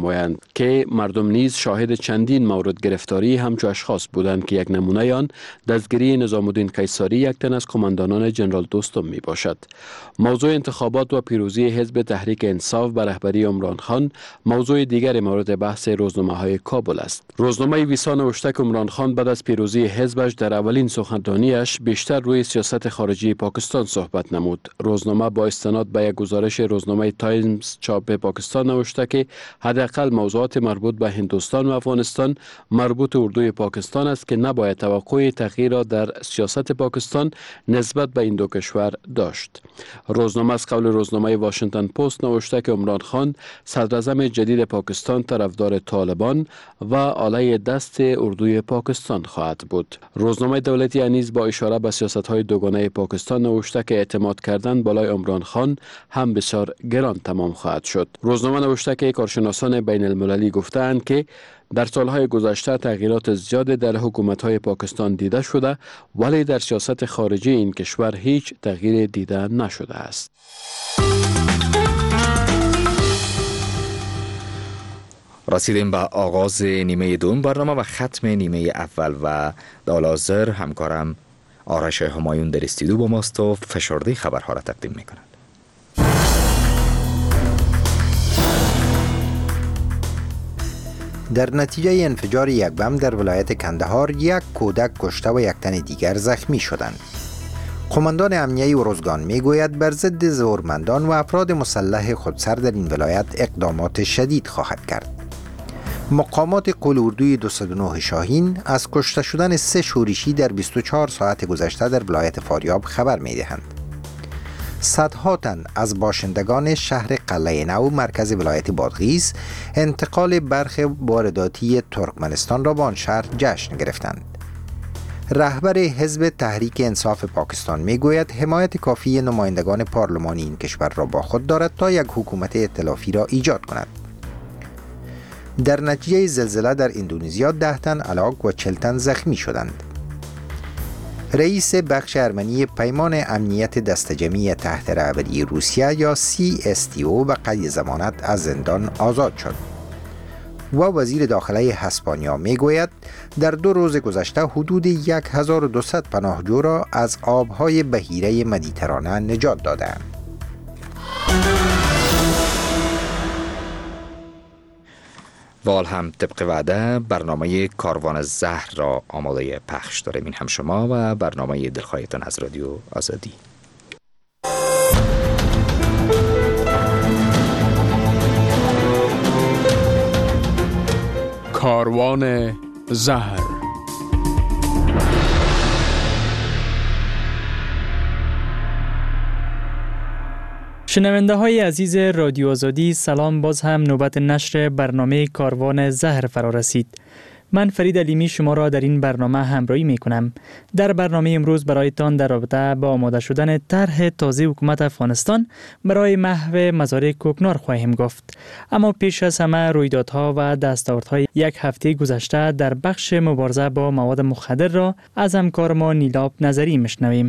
نمایند که مردم نیز شاهد چندین مورد گرفتاری همچو اشخاص بودند که یک نمونه آن دستگیری نظام الدین قیصری یک تن از کماندانان جنرال دوستم می باشد. موضوع انتخابات و پیروزی حزب تحریک انصاف به رهبری عمران خان موضوع دیگر مورد بحث روزنامه‌های کابل است. روزنامه ویسا نوشته که عمران خان بعد از پیروزی حزبش در اولین سخنرانیش بیشتر روی سیاست خارجی پاکستان صحبت نمود. روزنامه با استناد به یک گزارش روزنامه تایمز چاپ پاکستان نوشته که حداقل موضوعات مربوط به هندوستان و افغانستان مربوط اردوی پاکستان است که نباید توقع تغییر را در سیاست پاکستان نسبت به این دو کشور داشت. روزنامه از قول روزنامه واشنگتن پست نوشته که عمران خان صدراعظم جدید پاکستان طرفدار طالبان و آله دست اردوی پاکستان خواهد بود. روزنامه دولتی نیز با اشاره به سیاست‌های دوگانه پاکستان نوشته که اعتماد کردن بالای عمران خان هم بسیار گران تمام خواهد شد. روزنامه نوشته که کارشناسان بین المللی گفتند که در سالهای گذشته تغییرات زیاد در حکومت‌های پاکستان دیده شده ولی در سیاست خارجی این کشور هیچ تغییر دیده نشده است. رسیدیم به آغاز نیمه دوم برنامه و ختم نیمه اول و دالازر همکارم آرش همایون در استودیو با ماست و فشرده خبرها را تقدیم می‌کند. در نتیجه انفجار یک بم در ولایت کندهار یک کودک کشته و یک تن دیگر زخمی شدند. قماندان امنیه ارزگان میگوید بر ضد زورمندان و افراد مسلح خودسر در این ولایت اقدامات شدید خواهد کرد. مقامات قول اردوی دویست و نه شاهین از کشته شدن سه شورشی در بیست و چهار ساعت گذشته در ولایت فاریاب خبر میدهند. صدها تن از باشندگان شهر قلعه نو مرکز ولایت بادغیس انتقال برخی وارداتی ترکمنستان را به آن شهر جشن گرفتند. رهبر حزب تحریک انصاف پاکستان میگوید حمایت کافی نمایندگان پارلمانی این کشور را با خود دارد تا یک حکومت ائتلافی را ایجاد کند. در نتیجه زلزله در اندونزیا ده تن هلاک و چهل تن زخمی شدند. رئیس بخش ارمنی پیمان امنیت دست جمعی تحت رهبری روسیه یا سی اس تی او به قید ضمانت از زندان آزاد شد. و وزیر داخله اسپانیا میگوید در دو روز گذشته حدود هزار و دویست پناهجو را از آبهای بحیره مدیترانه نجات دادند. وال هم طبق وعده برنامه کاروان زهر را آماده پخش داریم. این هم شما و برنامه دلخواهتان از رادیو آزادی. کاروان زهر. شنونده های عزیز رادیو آزادی، سلام. باز هم نوبت نشر برنامه کاروان زهر فرا رسید. من فرید علیمی شما را در این برنامه همراهی می کنم. در برنامه امروز برایتان در رابطه با آماده شدن طرح تازه حکومت افغانستان برای محو مزارع کوکنار خواهیم گفت. اما پیش از همه رویدادها و دستاوردهای یک هفته گذشته در بخش مبارزه با مواد مخدر را از همکار ما نیلاب نظری میشنویم.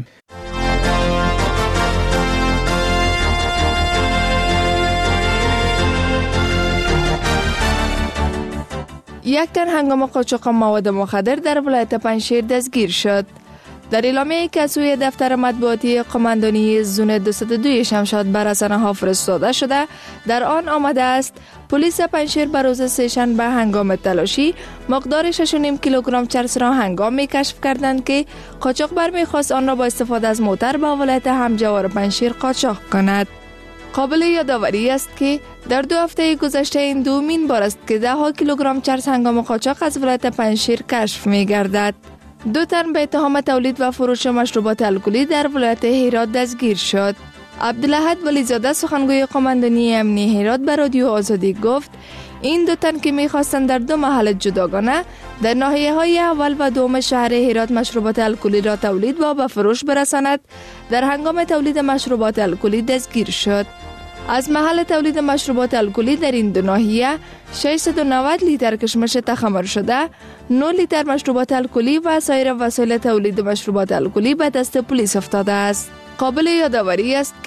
یک تن هنگام قاچاق مواد مخدر در ولایت پنجشیر دستگیر شد. در اعلامیه‌ای که از سوی دفتر مطبوعاتی قماندانی زون دویست و دو شمشاد بر رسانه‌ها فرستاده شده، در آن آمده است پلیس پنجشیر بر روز سه‌شنبه هنگام تلاشی مقدار شش و نیم کیلوگرم چرس را هنگامی کشف کردند که قاچاقبر می‌خواست آن را با استفاده از موتر به ولایت همجوار پنجشیر قاچاق کند. قابل یادآوری است که در دو هفته گذشته این دومین بار است که ده ها کیلوگرم چرس هنگام قاچاق از ولایت پنجشیر کشف می گردد. دو تن به اتهام تولید و فروش مشروبات الکلی در ولایت هرات دستگیر شد. عبدالاحد ولیزاده سخنگوی قماندانی امنی هرات به رادیو آزادی گفت این دو تن که می‌خواستند در دو محل جداگانه در ناحیه‌های اول و دوم شهر هرات مشروبات الکلی را تولید و به فروش برساند، در هنگام تولید مشروبات الکلی دستگیر شد. از محل تولید مشروبات الکلی در این دو ناحیه ششصد و نود لیتر کشمش تخمر شده، نه لیتر مشروبات الکلی و سایر وسایل تولید مشروبات الکلی به دست پلیس افتاده است. قابل یادآوری است که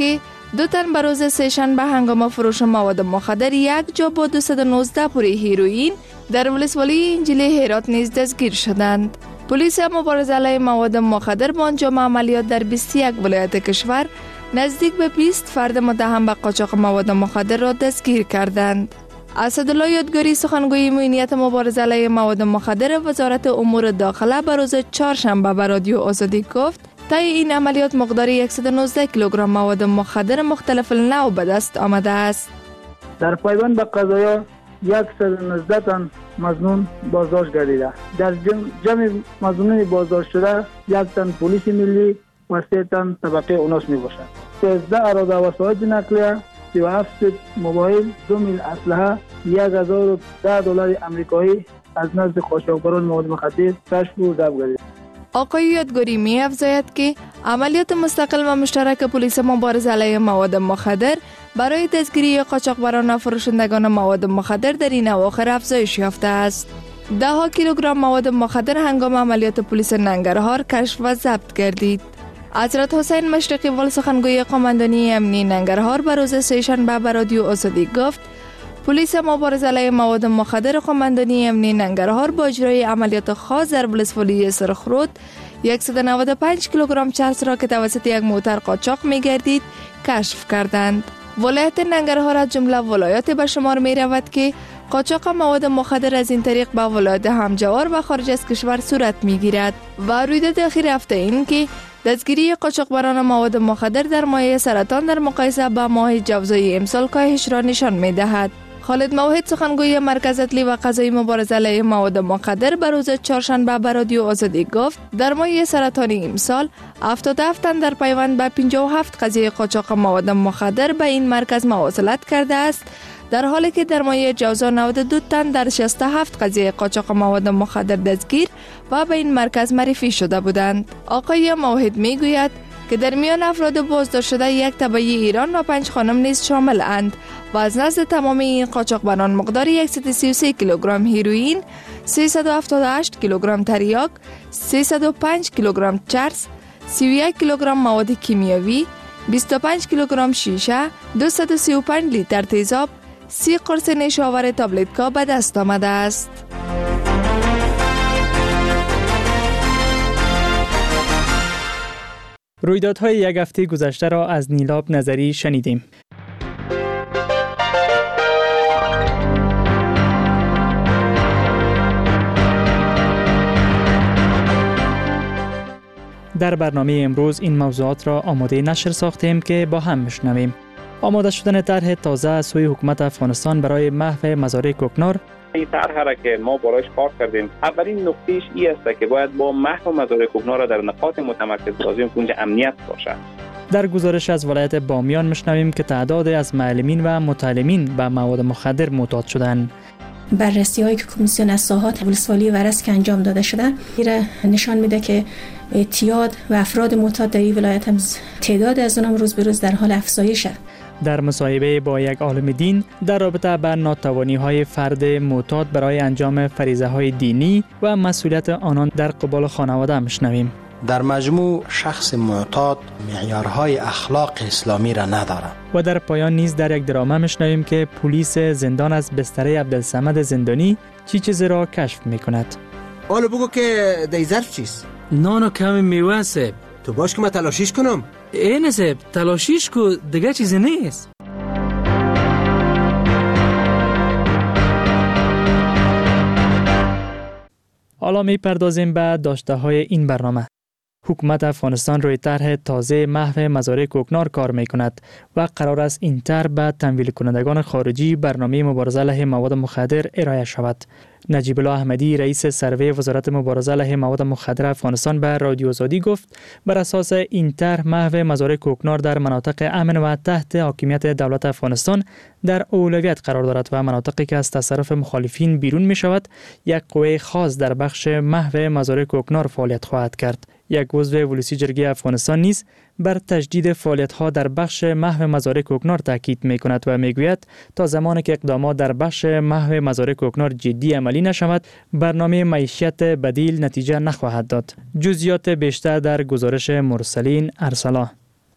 دو تن به روز سه‌شنبه هنگام فروش مواد مخدر یک جا با دویست و نوزده پوری هیروئین در ولسوالی انجیلی هرات نیز دستگیر شدند. پلیس مبارزه علیه مواد مخدر با انجام عملیات در بیست و یک ولایت کشور نزدیک به بیست فرد متهم به قاچاق مواد مخدر را دستگیر کردند. اسدالله یادگاری سخنگوی معینیت مبارزه علیه مواد مخدر وزارت امور داخله به روز چهارشنبه به رادیو آزادی گفت طی این عملیات مقدار صد و نوزده کیلوگرم مواد مخدر مختلف النوع به دست آمده است. در پایبند به قضایا صد و نوزده تن مظنون بازداشت گردیده. در جمع مظنون بازداشت شده یک تن پلیس ملی و سه تن طبقه اوناس می باشد. سیزده اراده وسایط نقلیه، سی و هفت موبایل، دو میل اسلحه، یک هزار و ده دلار امریکایی از نزد قاچاقبران مواد مخدر کشف و ضبط گردیده. آقای یادگاری می افزاید که عملیات مستقل و مشترک پلیس مبارزه علیه مواد مخدر برای دستگیری قاچاقبران و فروشندگان مواد مخدر در این اواخر افزایش یافته است. ده ها کیلوگرم مواد مخدر هنگام عملیات پلیس ننگرهار کشف و ضبط گردید. حضرت حسین مشرقی ول سخنگوی قماندانی امنی ننگرهار به روز سه‌شنبه به رادیو آزادی گفت پلیس مبارزه علیه مواد مخدر قماندانی امنی ننگرهار با اجرای عملیات خاص در ولسوالی سرخرود صد و نود و پنج کیلوگرم چرس را که توسط یک موتر قاچاق می گردید کشف کردند. ولایت ننگرهار از جمله ولایات به شمار می رود که قاچاق مواد مخدر از این طریق به ولایت همجوار و خارج از کشور صورت می گیرد و رویداد اخیر هفته این که دستگیری قاچاقبران مواد مخدر در مایع سرطان در مقایسه با ماه جوزای امسال کاهش را نشان می دهد. خالد موحد سخنگوی مرکز اطلی و قضایی مبارزه علیه مواد مخدر به روز چهارشنبه به رادیو آزادی گفت در ماه سرطان امسال هفتاد و هفت تن در پیوند به پنجاه و هفت قضیه قاچاق مواد مخدر به این مرکز مواصلت کرده است، در حالی که در ماه جوزا نود و دو تن در شصت و هفت قضیه قاچاق مواد مخدر دستگیر و به این مرکز معرفی شده بودند. آقای موحد می گوید که در میان افراد بازداشت شده یک تبعی ایران و پنج خانم نیز شامل اند و از نزد تمام این قاچاقبران مقدار صد و سی و سه کیلوگرم هیروئین، سیصد و هفتاد و هشت کیلوگرم تریاک، سیصد و پنج کیلوگرم چرس، سی و یک کیلوگرم مواد کیمیاوی، بیست و پنج کیلوگرم شیشه، دویست و سی و پنج لیتر تیزاب، سی قرص نیشاور تابلتکا به دست آمده است. رویدادهای یک هفته گذشته را از نیلاب نظری شنیدیم. در برنامه امروز این موضوعات را آماده نشر ساختیم که با هم بشنویم. آماده شدن طرح تازه از سوی حکومت افغانستان برای محو مزارع کوکنار. این طرح را که ما برایش کار کردیم، اولین نکتهش این است که باید با محو مزارع کوکنار را در نقاط متمرکز سازیم که اونجا امنیت باشد. در گزارش از ولایت بامیان میشنویم که تعداد از معلمین و متعلمین به مواد مخدر معتاد شدند. بررسی هایی که کمیسیون از ساحات ولسوالی ورس که انجام داده شده ایره نشان میده که اعتیاد و افراد معتاد در این ولایت هم تعداد از اونم روز به روز در حال افزایشه. در مصاحبه با یک عالم دین در رابطه با ناتوانی‌های فرد معتاد برای انجام فریضه‌های دینی و مسئولیت آنان در قبال خانواده میشنویم. در مجموع شخص معتاد معیارهای اخلاق اسلامی را نداره. و در پایان نیز در یک درامه میشنویم که پلیس زندان از بستره عبدالصمد زندانی چی چیزی را کشف میکند. حالا بگو که در ظرف چیست؟ نان و کمی میوه سب. تو باش که من تلاشیش کنم. این سب تلاشیش کو دیگه چیزی نیست. حالا میپردازیم به داشته های این برنامه. حکومت افغانستان روی طرح تازه محو مزارع کوکنار کار میکند و قرار است این طرح به تمویل کنندگان خارجی برنامه مبارزه علیه مواد مخدر ارائه شود. نجیب الله احمدی رئیس سروی وزارت مبارزه علیه مواد مخدر افغانستان به رادیو آزادی گفت بر اساس این طرح محو مزارع کوکنار در مناطق امن و تحت حاکمیت دولت افغانستان در اولویت قرار دارد و مناطقی که از تصرف مخالفین بیرون می شود یک قوه خاص در بخش محو مزارع کوکنار فعالیت خواهد کرد. یک عضو ولسی جرگه افغانستان نیز بر تجدید فعالیت‌ها در بخش محو مزارع کوکنار تاکید می‌کند و می‌گوید تا زمانی که اقدامات در بخش محو مزارع کوکنار جدی عملی نشود برنامه معیشت بدیل نتیجه نخواهد داد. جزئیات بیشتر در گزارش مرسلین ارسلا.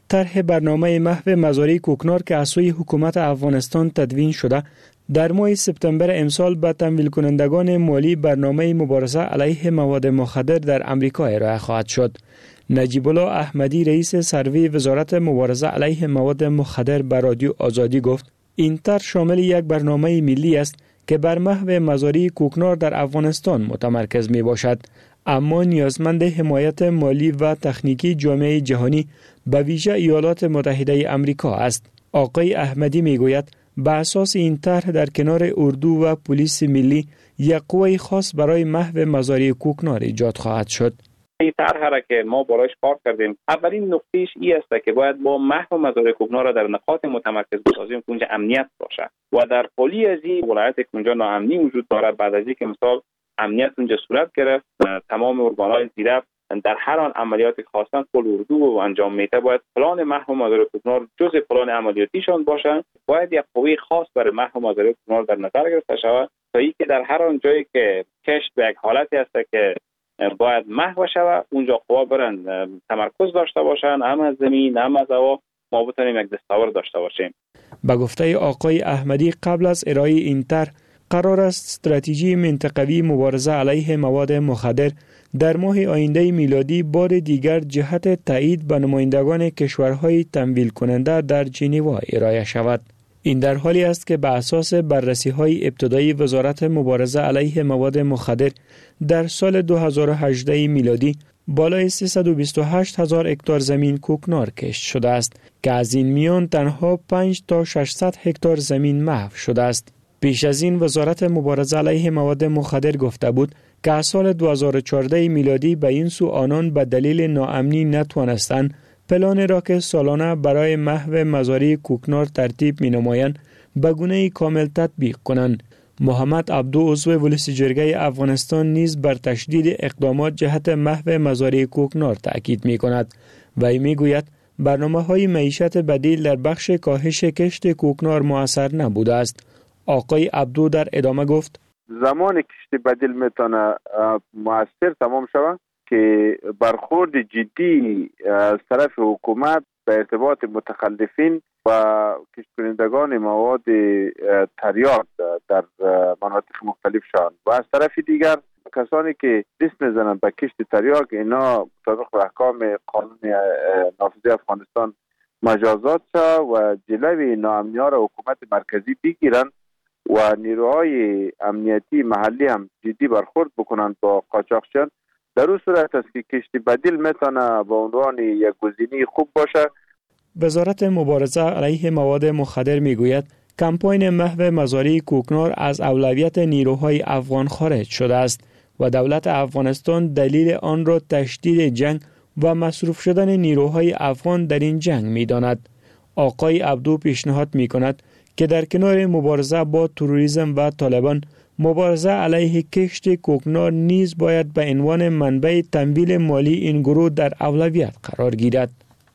طرح برنامه محو مزارع کوکنار که از سوی حکومت افغانستان تدوین شده در ماه سپتامبر امسال به تمویل کنندگان مالی برنامه مبارزه علیه مواد مخدر در امریکا ارائه خواهد شد. نجیب الله احمدی رئیس سروی وزارت مبارزه علیه مواد مخدر به رادیو آزادی گفت این طرح شامل یک برنامه ملی است که بر محو مزارع کوکنار در افغانستان متمرکز می باشد، اما نیازمند حمایت مالی و تکنیکی جامعه جهانی به ویژه ایالات متحده امریکا است. آقای احمدی می گوید به اساس این طرح در کنار اردو و پلیس ملی یک قوه خاص برای محو مزارع کوکنار ایجاد خواهد شد. این طرح را که ما برایش کار کردیم، اولین نقطهش این است که باید با محو مزارع کوکنار را در نقاط متمرکز بسازیم که اونجا امنیت باشه و در حالی از این ولایت که اونجا ناامنی وجود دارد، بعد از اینکه مثال امنیت اونجا صورت گرفت، تمام ارگان‌های زیرفت در هر آن عملیات خاصن کل اردو و انجام میده باید پلان محو مزارع کوکنار جزء پلان عملیاتیشان باشند. باید یک قوه خاص برای محو مزارع کوکنار در نظر گرفته شود تا اینکه در هر آن جایی که کشت به یک حالتی است که باید محو شود اونجا قوا برن تمرکز داشته باشن، هم از زمین هم از هوا ما بتونیم یک دستاورد داشته باشیم. به گفته آقای احمدی قبل از ارائه این طرح قرار است استراتژی منطقوی مبارزه علیه مواد مخدر در ماه آینده میلادی بار دیگر جهت تایید به نمایندگان کشورهای تمویل کننده در ژنو ارائه شود. این در حالی است که به اساس بررسی‌های ابتدایی وزارت مبارزه علیه مواد مخدر در سال دو هزار و هجده میلادی بالای سیصد و بیست و هشت هزار هکتار زمین کوکنار کشت شده است که از این میان تنها پنج تا ششصد هکتار زمین محو شده است. پیش از این وزارت مبارزه علیه مواد مخدر گفته بود که از سال دو هزار و چهارده میلادی به این سو آنان به دلیل ناامنی نتوانستند پلان را که سالانه برای محو مزارع کوکنار ترتیب می نمایند به گونه کامل تطبیق کنند. محمد عبدو عضو ولس جرگه افغانستان نیز بر تشدید اقدامات جهت محو مزارع کوکنار تاکید می کند و می گوید برنامه های معیشت بدیل در بخش کاهش کشت کوکنار مؤثر نبوده است. آقای عبدو در ادامه گفت زمان کشت بدیل میتونه مؤثر تمام شود که برخورد جدی از طرف حکومت به ارتباط متخلفین و کشت کنندگان مواد تریاک در مناطق مختلف شان و از طرف دیگر کسانی که دست میزنند به کشت تریاک اینا مطابق احکام قانون نافذه افغانستان مجازات شد و جلوی ناامنی ها را حکومت مرکزی بگیرند و نیروهای امنیتی محلی هم جدی برخورد بکنند با قاچاقچیان. در اون صورت است که کشت بدیل میتونه به عنوان یک گزینه خوب باشه. وزارت مبارزه علیه مواد مخدر میگوید کمپاین محو مزارع کوکنار از اولویت نیروهای افغان خارج شده است و دولت افغانستان دلیل آن را تشدید جنگ و مصروف شدن نیروهای افغان در این جنگ میداند. آقای عبدو پیشنهاد میکند که در کنار مبارزه با تروریسم و طالبان، مبارزه علیه کشت کوکنار نیز باید به عنوان منبع تمویل مالی این گروه در اولویت قرار گیرد.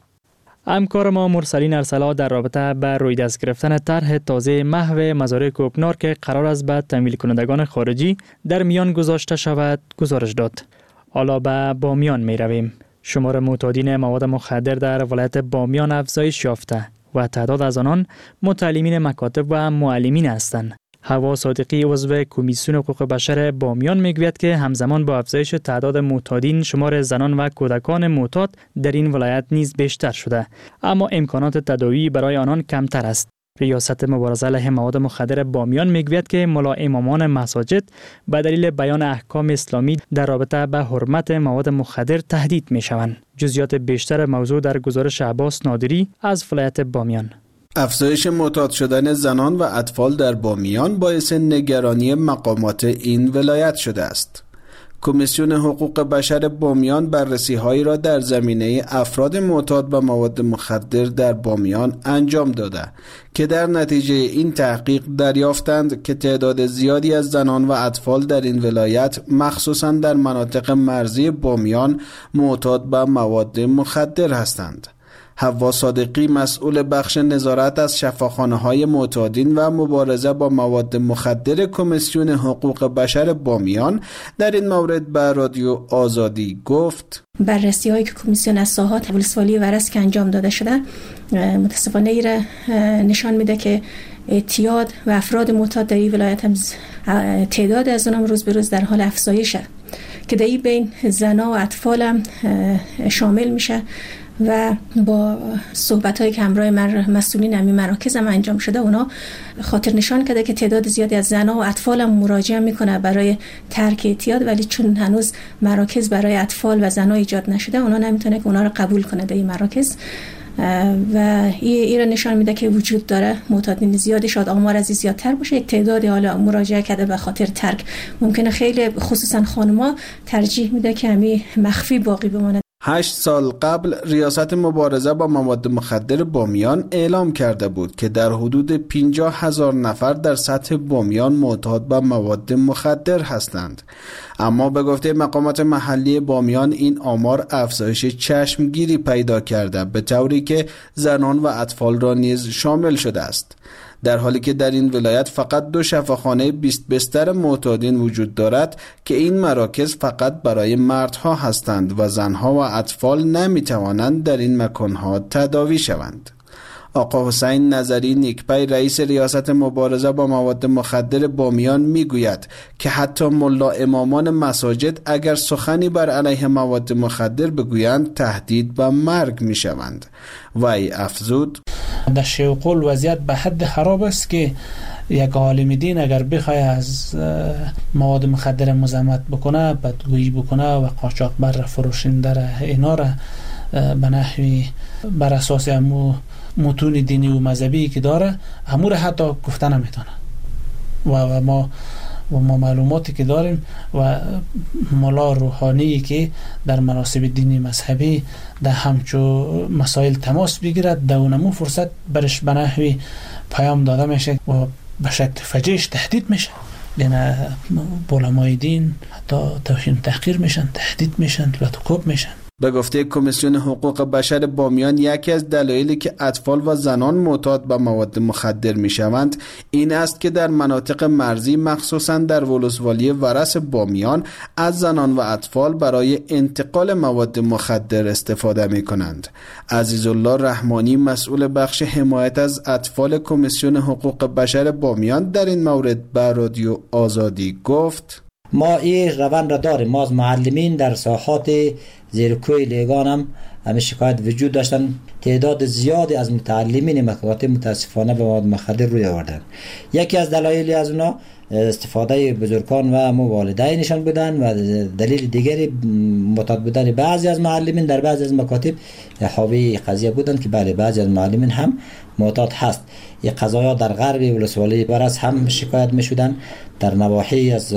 همکار ما مرسلین ارسلا در رابطه با روی دست گرفتن طرح تازه محو مزارع کوکنار که قرار است به تمویل کنندگان خارجی در میان گذاشته شود گزارش داد. حالا به بامیان می رویم. شمار معتادین مواد مخدر در ولایت بامیان افزایش یافته و تعداد از آنان متعلمین مکاتب و معلمین هستند. هوا صادقی عضو کمیسیون حقوق بشر بامیان میگوید که همزمان با افزایش تعداد معتادین شمار زنان و کودکان معتاد در این ولایت نیز بیشتر شده، اما امکانات تداوی برای آنان کمتر است. ریاست مبارزه علیه مواد مخدر بامیان میگوید که ملا امامان مساجد به دلیل بیان احکام اسلامی در رابطه با حرمت مواد مخدر تهدید میشوند. جزئیات بیشتر موضوع در گزارش عباس نادری از ولایت بامیان. افزایش معتاد شدن زنان و اطفال در بامیان باعث نگرانی مقامات این ولایت شده است. کمیسیون حقوق بشر بامیان بررسی‌هایی را در زمینه افراد معتاد به مواد مخدر در بامیان انجام داده که در نتیجه این تحقیق دریافتند که تعداد زیادی از زنان و اطفال در این ولایت مخصوصاً در مناطق مرزی بامیان معتاد به مواد مخدر هستند. حوا صادقی مسئول بخش نظارت از شفاخانه‌های معتادین و مبارزه با مواد مخدر کمیسیون حقوق بشر بامیان در این مورد به رادیو آزادی گفت: بررسی هایی که کمیسیون از ساحات ولسوالی ورس که انجام داده شده متاسفانه ای را نشان میده که اعتیاد و افراد معتاد در این ولایت هم تعداد از اونم روز به روز در حال افزایشه که در این بین زنا و اطفال هم شامل میشه و با صحبت هایی که همراه مسئولین همین مراکز هم انجام شده اونا خاطر نشان کرده که تعداد زیادی از زنا و اطفال هم مراجعه میکنه برای ترک اعتیاد، ولی چون هنوز مراکز برای اطفال و زنا ایجاد نشده اونا نمیتونه که اونا رو قبول کنه در این مراکز و این را نشان میده که وجود داره معتادین زیادی، شاید آمار از زیادتر باشه. یک تعدادی حالا مراجعه کرده به خاطر ترک، ممکنه خیلی خصوصا خانم‌ها ترجیح میده که همین مخفی باقی بمونه. هشت سال قبل ریاست مبارزه با مواد مخدر بامیان اعلام کرده بود که در حدود پنجاه هزار نفر در سطح بامیان معتاد به مواد مخدر هستند، اما به گفته مقامات محلی بامیان این آمار افزایش چشمگیری پیدا کرده به طوری که زنان و اطفال را نیز شامل شده است، در حالی که در این ولایت فقط دو شفاخانه بیست بستر معتادین وجود دارد که این مراکز فقط برای مردها هستند و زنها و اطفال نمی توانند در این مکانها تداوی شوند. آقا حسین نظری نیکپی رئیس ریاست مبارزه با مواد مخدر بامیان میگوید که حتی ملا امامان مساجد اگر سخنی بر علیه مواد مخدر بگویند تهدید به مرگ می شوند. وی افزود: در شیوقل وضعیت به حد خراب است که یک عالم دین اگر بخواه از مواد مخدر مذمت بکنه، بدگویی بکنه و قاچاقبر فروشنده را اینا را به نحوی بر اساس امو متون دینی و مذهبی که داره همو را حتی گفته نمیتونه و ما و ما معلوماتی که داریم و ملا روحانی که در مناسب دینی مذهبی در همچو مسائل تماس بگیرد در اونمو فرصت برش به نحوی پیام داده میشه و به شکل فجیش تهدید میشه. یعنی علمای دین حتی توهین تحقیر میشن، تهدید میشن، لطوکوب میشن. به گفته کمیسیون حقوق بشر بامیان یکی از دلایلی که اطفال و زنان معتاد به مواد مخدر میشوند این است که در مناطق مرزی مخصوصا در ولسوالی ورس بامیان از زنان و اطفال برای انتقال مواد مخدر استفاده می کنند. عزیزالله رحمانی مسئول بخش حمایت از اطفال کمیسیون حقوق بشر بامیان در این مورد به رادیو آزادی گفت: ما این روند را داریم. ما از معلمین در ساحات زیرکوی لیگان هم همه شکایت وجود داشتن. تعداد زیادی از متعلمین مکاتب متاسفانه به مواد مخدر روی آوردن. یکی از دلایلی از اونا استفاده بزرگان و والدینشان بودن و دلیل دیگری معتاد بودن بعضی از معلمین در بعضی از مکاتب حاوی قضیه بودن که بله بعضی از معلمین هم معتاد هست. این قضایا در غرب ولسوالی ورس هم شکایت می شدن، در نواحی از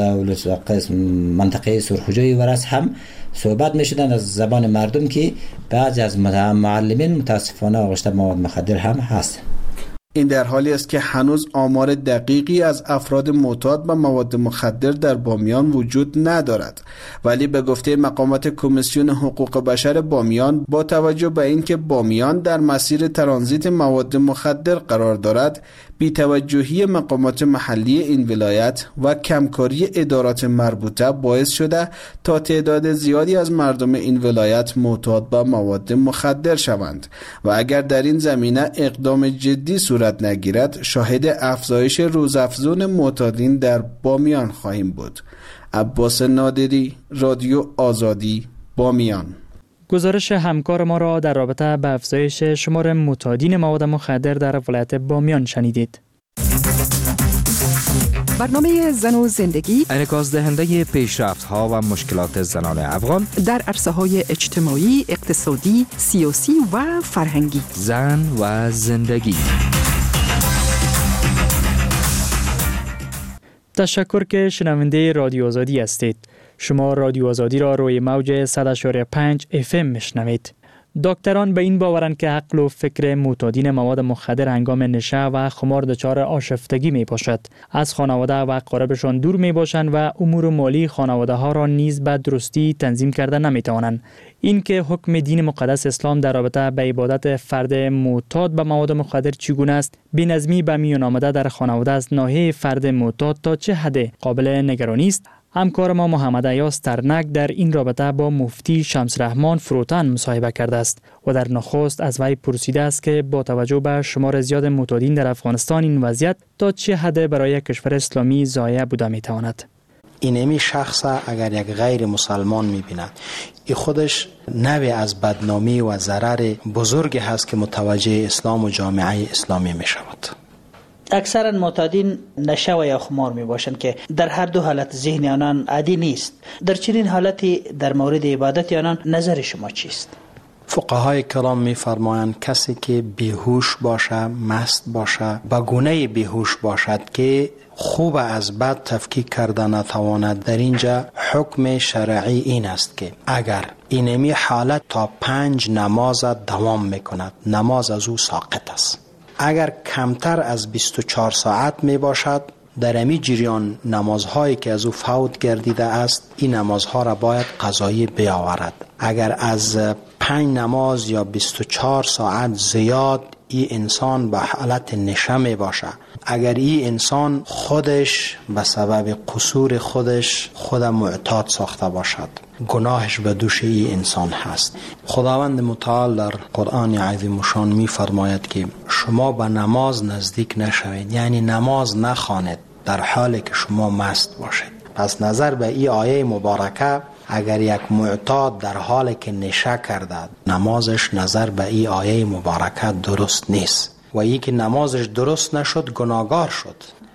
منطقه سرخوجوی ورس هم صحبت می شدن از زبان مردم که بعضی از معلمین متاسفانه آغشته مواد مخدر هم هست. این در حالی است که هنوز آمار دقیقی از افراد معتاد به مواد مخدر در بامیان وجود ندارد، ولی به گفته مقامات کمیسیون حقوق بشر بامیان با توجه به اینکه بامیان در مسیر ترانزیت مواد مخدر قرار دارد، بی‌توجهی مقامات محلی این ولایت و کمکاری ادارات مربوطه باعث شده تا تعداد زیادی از مردم این ولایت معتاد به مواد مخدر شوند و اگر در این زمینه اقدام جدی صورت نگیرد شاهد افزایش روزافزون معتادین در بامیان خواهیم بود. عباس نادری، رادیو آزادی، بامیان. گزارش همکار ما را در رابطه با افزایش شمار معتادین مواد مخدر در ولایت بامیان شنیدید. برنامه زن و زندگی انعکاس دهنده پیشرفت‌ها و مشکلات زنان افغان در عرصه‌های اجتماعی، اقتصادی، سیاسی و فرهنگی. زن و زندگی. تشکر که شنونده رادیو آزادی هستید. شما رادیو آزادی را روی موج صد و پنج اف ام میشنوید. دکتران به این باورند که عقل و فکر معتادین مواد مخدر هنگام نشه و خمار دچار آشفتگی می باشد. از خانواده و اقاربشان دور می باشند و امور مالی خانواده ها را نیز به درستی تنظیم کرده نمی توانند. این که حکم دین مقدس اسلام در رابطه به عبادت فرد معتاد به مواد مخدر چگونه است، بی‌نظمی به میان آمده در خانواده از ناحیه فرد معتاد تا چه حد قابل نگرانی است، همکار ما محمد ایاز ترنک در این رابطه با مفتی شمس رحمان فروتن مصاحبه کرده است و در نخست از وی پرسیده است که با توجه به شمار زیاد معتادین در افغانستان این وضعیت تا چه حد برای کشور اسلامی ضایع بوده میتواند. اینمی شخص اگر یک غیر مسلمان میبیند ای خودش نوع از بدنامی و ضرر بزرگی هست که متوجه اسلام و جامعه اسلامی میشود. اکثرا معتادین نشه و یا خمار می باشند که در هر دو حالت ذهن آنان عادی نیست. در چنین حالتی در مورد عبادت آنان نظر شما چیست؟ فقهای کرام می فرمایند کسی که بیهوش باشه، مست باشه، با گونه بیهوش باشد که خوب از بد تفکیک کرده نتواند، در اینجا حکم شرعی این است که اگر اینمی حالت تا پنج نماز دوام میکند، نماز از او ساقط است. اگر کمتر از بیست و چهار ساعت می باشد، در امی جریان نمازهایی که از او فوت گردیده است این نمازها را باید قضایی بیاورد. اگر از پنج نماز یا بیست و چهار ساعت زیاد این انسان به حالت نشه می باشه، اگر این انسان خودش به سبب قصور خودش خود معتاد ساخته باشد، گناهش به دوش این انسان هست. خداوند متعال در قرآن عظیم و شان می فرماید که شما به نماز نزدیک نشوید، یعنی نماز نخوانید در حالی که شما مست باشید. پس نظر به این آیه مبارکه اگر یک معتاد در حالی که نشه کرده نمازش نظر به این آیه مبارکه درست نیست و ای که نمازش درست نشد گناهگار شد.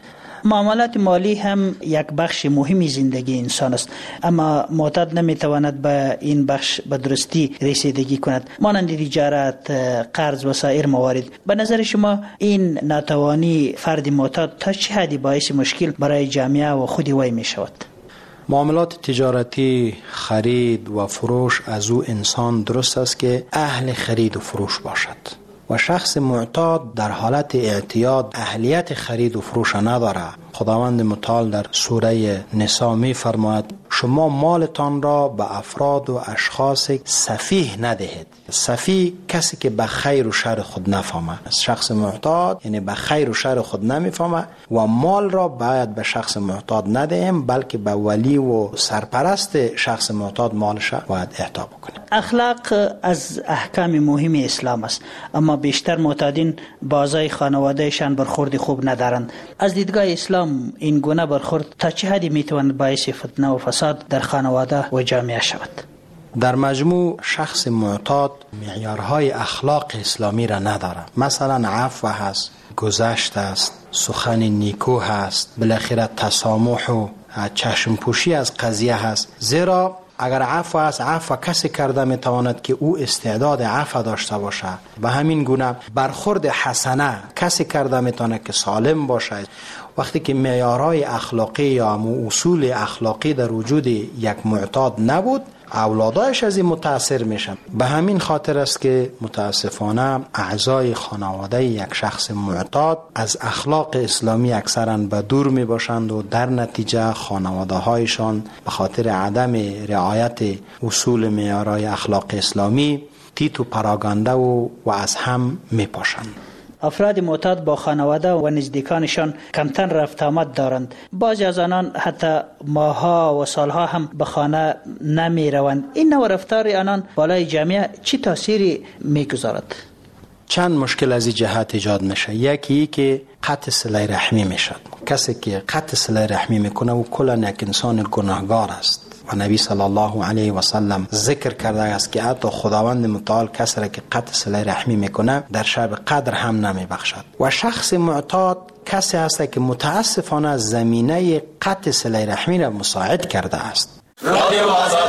معاملات مالی هم یک بخش مهمی زندگی انسان است، اما معتاد نمیتواند به این بخش به درستی رسیدگی کند، مانند تجارت، قرض و سایر موارد. به نظر شما این ناتوانی فرد معتاد تا چه حدی باعث مشکل برای جامعه و خود وی می شود؟ معاملات تجارتی، خرید و فروش از او انسان درست است که اهل خرید و فروش باشد و شخص معتاد در حالت اعتیاد اهلیت خرید و فروش نداره. خداوند متعال در سوره نساء می فرماید شما مالتان را به افراد و اشخاص سفیه ندهید. سفیه کسی که به خیر و شر خود نفهمه. شخص معتاد یعنی به خیر و شر خود نمیفهمه و مال را باید به شخص معتاد ندهیم، بلکه به ولی و سرپرست شخص معتاد مالش باید اعطا بکنیم. اخلاق از احکام مهم اسلام است، اما بیشتر معتادین با اعضای خانوادهشان برخورد خوب ندارند. از دیدگاه اسلام این گونه برخورد تا چه حدی میتواند باعث فتنه و فساد در خانواده و جامعه شود؟ در مجموع شخص معتاد معیارهای اخلاق اسلامی را نداره. مثلا عفو هست، گذشت است، سخن نیکو هست، بالاخره تسامح و چشم پوشی از قضیه هست. زیرا اگر عفو است، عفو کسی کرده میتواند که او استعداد عفو داشته باشه. به همین گونه برخورد حسنه کسی کرده میتواند که سالم باشه. وقتی که معیارهای اخلاقی یا اصول اخلاقی در وجود یک معتاد نبود، اولادایش از این متاثر میشن. به همین خاطر است که متاسفانه اعضای خانواده یک شخص معتاد از اخلاق اسلامی اکثرا به دور می باشند و در نتیجه خانواده هایشان به خاطر عدم رعایت اصول معیارهای اخلاق اسلامی تیت و پراگنده و, و از هم می پاشند. افراد معتاد با خانواده و نزدیکانشان کمتر رفت آمد دارند. بعضی از آنان حتی ماها و سالها هم به خانه نمی روند. این نوع رفتار آنان بالای جامعه چی تأثیری می گذارد؟ چند مشکل از این جهت ایجاد میشه. یکی که قطع صله رحمی میشد. کسی که قطع صله رحمی میکنه و کلا یک انسان گناهگار است و نبی صلی الله علیه و سلم ذکر کرده است که حتی خداوند متعال کسی را که قطع صله رحمی میکنه در شب قدر هم نمیبخشد. و شخص معتاد کسی است که متاسفانه زمینه قطع صله رحمی را مساعد کرده است. رادیو آزادی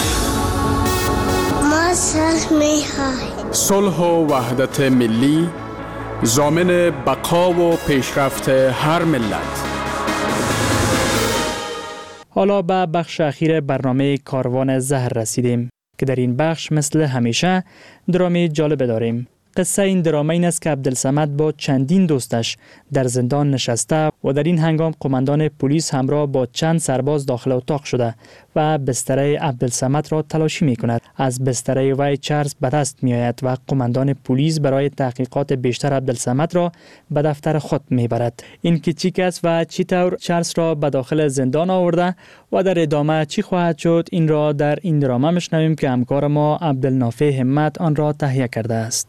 ما صلح می‌خواهیم. صلح و وحدت ملی ضامن بقا و پیشرفت هر ملت. حالا به بخش اخیر برنامه کاروان زهر رسیدیم. که در این بخش مثل همیشه درامی جالب داریم. قصه این درامه این است که عبدالصمد با چندین دوستش در زندان نشسته و در این هنگام قماندان پلیس همراه با چند سرباز داخل اتاق شده و بستره عبدالصمد را تلاشی می کند. از بستره وی چرس به دست می آید و قماندان پلیس برای تحقیقات بیشتر عبدالصمد را به دفتر خود می برد. این که چی کس و چی طور چرس را به داخل زندان آورده و در ادامه چی خواهد شد، این را در این درامه میشنویم که همکار ما عبدالنافع همت آن را تهیه کرده است.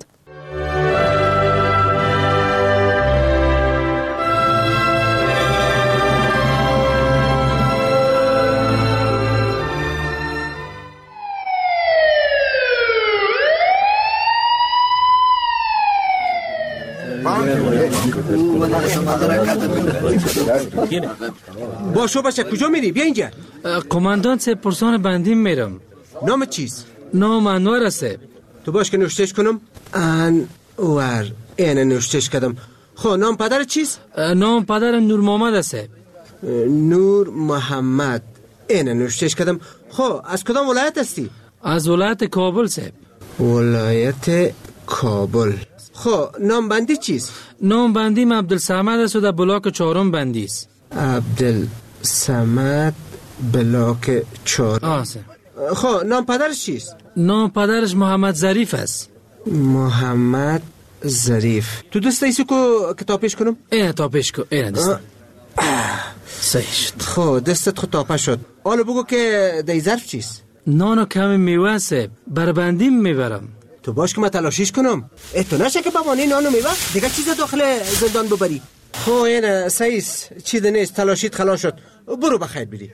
باشو باشه کجا میری؟ بیا اینجا. قماندان سه پرسان بندیم میرم. نام چیست؟ نام انور است. تو باش که نوشتش کنم. انور اینه نوشتش کردم. خب نام پدر چیست؟ نام پدر نور محمد است. نور محمد اینه نوشتش کردم. خب از کدام ولایت هستی؟ از ولایت کابل صاحب. ولایت کابل. خب نام بندی چیست؟ نام بندیم عبدالصمد است و در بلاک چهارم بندی است. عبدالصمد بلاک چهارم. آه. خب نام پدرش چیست؟ نام پدرش محمد ظریف است. محمد ظریف. تو دست ایسو کو که تاپش کنم؟ اینه تاپش کن. اینه دست. صحیح شد. خب دستت خود تاپش شد. حالا بگو که دی ظرف چیست؟ نان و کم میوه است. بر بندیم میبرم. تو باش که من تلاشیش کنم. ای تو نشه که بابانه نانو میوه دیگه چیز داخل زندان ببری. خب اینه سیس چیز نیست، تلاشیت خلاص شد. برو بخیر بری.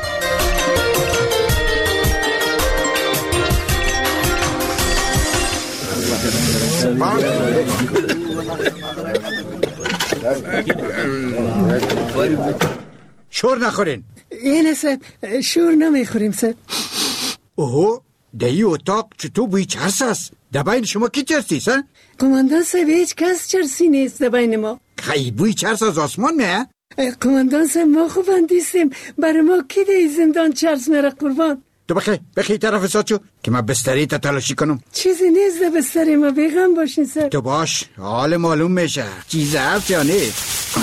شور نخورین. اینه سب شور نمیخوریم سب. اوه دهی اتاق چطور بوی چرس است؟ در بین شما کی چرسی سن؟ قماندان صاحب هیچ کس چرسی نیست در بین ما. خیلی بوی چرس از آسمان میه؟ قماندان صاحب ما خوب اندیستیم، برای ما کی در زندان چرس میره قربان؟ تو بخی بخی طرف ساتشو که من بستری تا تلاشی کنم. چیزی نیست در بستری ما، بیغم باشین سر. تو باش حال معلوم میشه چیز هست یا نیست.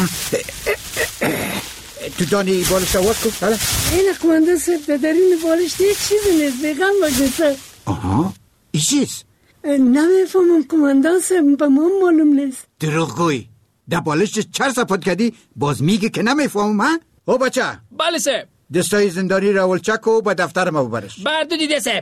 تو دانی بالش آواز کن حالا. این قماندان صاحب در این بالش هیچ چیزی نیست، بیغم باشین سر. آها ای چیز؟ نمیفهمم قماندان صاحب، به ما معلوم نیست. دروغ گوی. در بالش چر سپاد کردی باز میگه که نمیفهمم ها؟ او بچه. بله صاحب. دستای زندانی را ولچک و به دفتر ما ببرش. بردو دیده صاحب.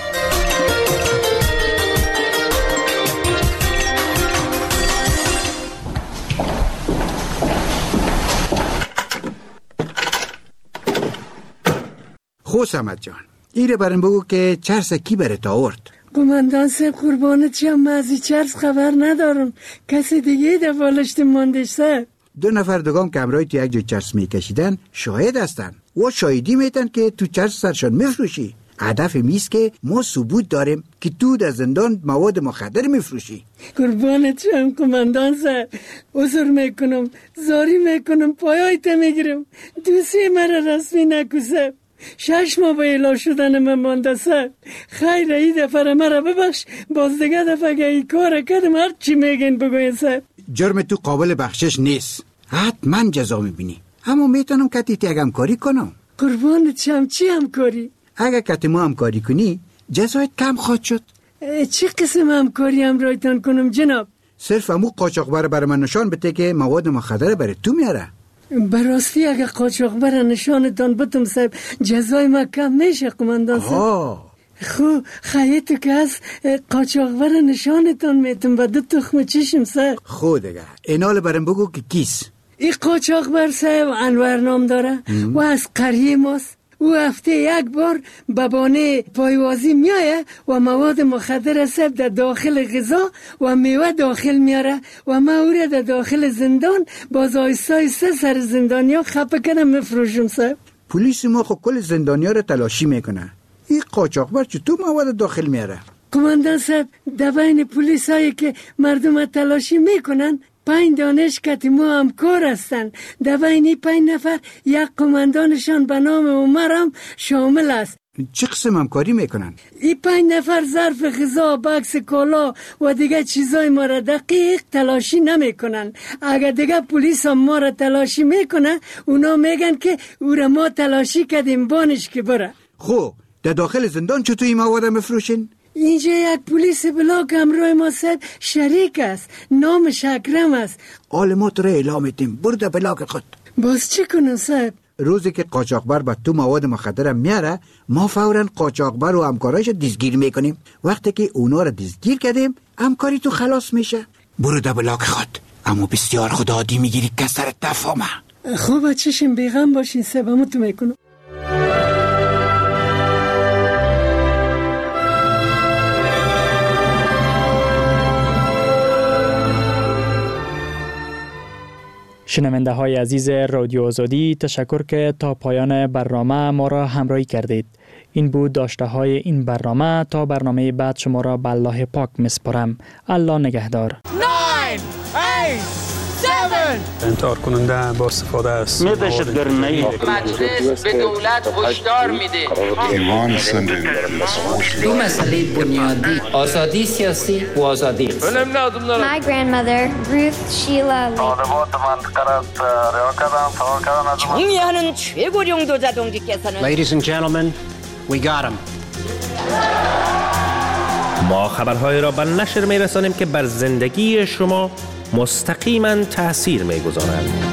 خو سمت جان ایره برم بگو که چرس کی بره تا آورد؟ قماندان صاحب قربانت شم، من از چرس خبر ندارم، کسی دیگه در بالشت ماندش صاحب. دو نفر دوگام که همراهی تو یک جای چرس میکشیدن شاهد هستن و شاهدی میتن که تو چرس سرشان میفروشی. هدف میست که ما ثبوت داریم که تو در زندان مواد مخدر میفروشی. قربانت شم قماندان صاحب، عذر میکنم، زاری میکنم، پایایت میگیرم، دوستی مرا رسمی نکوسه. شش ماه با اعلام شدن من مانده صاحب. خیر ای دفعه مرا ببخش، باز دیگه دفعه که ای کار کردم هر چی میگین بگوین صاحب. جرم تو قابل بخشش نیست، حتما جزا میبینی، اما میتونم که تیتی اگه همکاری کنم. قربانت شم چی همکاری؟ اگه که ما همکاری کنی جزایت کم خواهد شد. چی قسم همکاری همراهتان کنم جناب؟ صرف امو قاچاقبر بر من نشان بده که مواد مخدر برای تو میاره. براستی اگه قاچاقبر نشانتان بتم صاحب جزای ما کم میشه قماندان صاحب. خو خیلی تو که از قاچاقبر نشانتان میتم و دو تخم چشم صاحب. خود دیگه اینال برم بگو که کیس؟ این قاچاقبر صاحب انور نام داره و از قریه ماست. او هفته یک بار ببانه پایوازی میایه و مواد مخدر صاحب در داخل غذا و میوه داخل میاره و ما او را در داخل زندان باز آیسته آیسته سر زندانیا خفه کنم مفروشم صاحب. پلیس ما خب کل زندانیا را تلاشی میکنه، این قاچاقبر چطور مواد داخل میاره؟ قماندان صاحب در بین پلیس هایی که مردم تلاشی میکنن پنج دانشکده ما همکار هستند. در بین این پنج نفر یک قماندانشان به نام عمر هم شامل است. چه قسم همکاری میکنن؟ این پنج نفر ظرف غذا، بکس کالا و دیگه چیزای ما را دقیق تلاشی نمیکنن. اگر دیگه پلیس هم ما را تلاشی میکنه، اونا میگن که او را ما تلاشی کردیم بانش که بره. خب در داخل زندان چطور این مواد میفروشین؟ اینجا یک پلیس بلاک همراه ما صاحب شریک است، نامش اکرم است. حال ما تو را اعلام میدیم، برو در بلاک خود. باز چی کنم صاحب؟ روزی که قاچاقبر به تو مواد مخدر میاره، ما فوراً قاچاقبر و همکارایش دستگیر میکنیم. وقتی که اونا را دستگیر کردیم، همکاری تو خلاص میشه. برو در بلاک خود، اما بسیار خود عادی میگیری که سرت نفهمه. خوب چشم بیغم باشین صاحب، تو میکنم. شنونده های عزیز رادیو آزادی، تشکر که تا پایان برنامه ما را همراهی کردید. این بود داشته های این برنامه. تا برنامه بعد شما را به الله پاک مسپارم. الله نگهدار. نه، هشت، هفت انتحار کننده با استفاده از مجلس به دولت هشدار میده. ایمان سنن دو مسئله بنیادی، آزادی سیاسی و آزادی اقتصادی. My grandmother, Ruth Sheila 정의하는 최고령 도자동지께서는 Ladies and gentlemen, we got him. ما خبرهای را به نشر می‌رسانیم که بر زندگی شما مستقیما تأثیر می‌گذارند.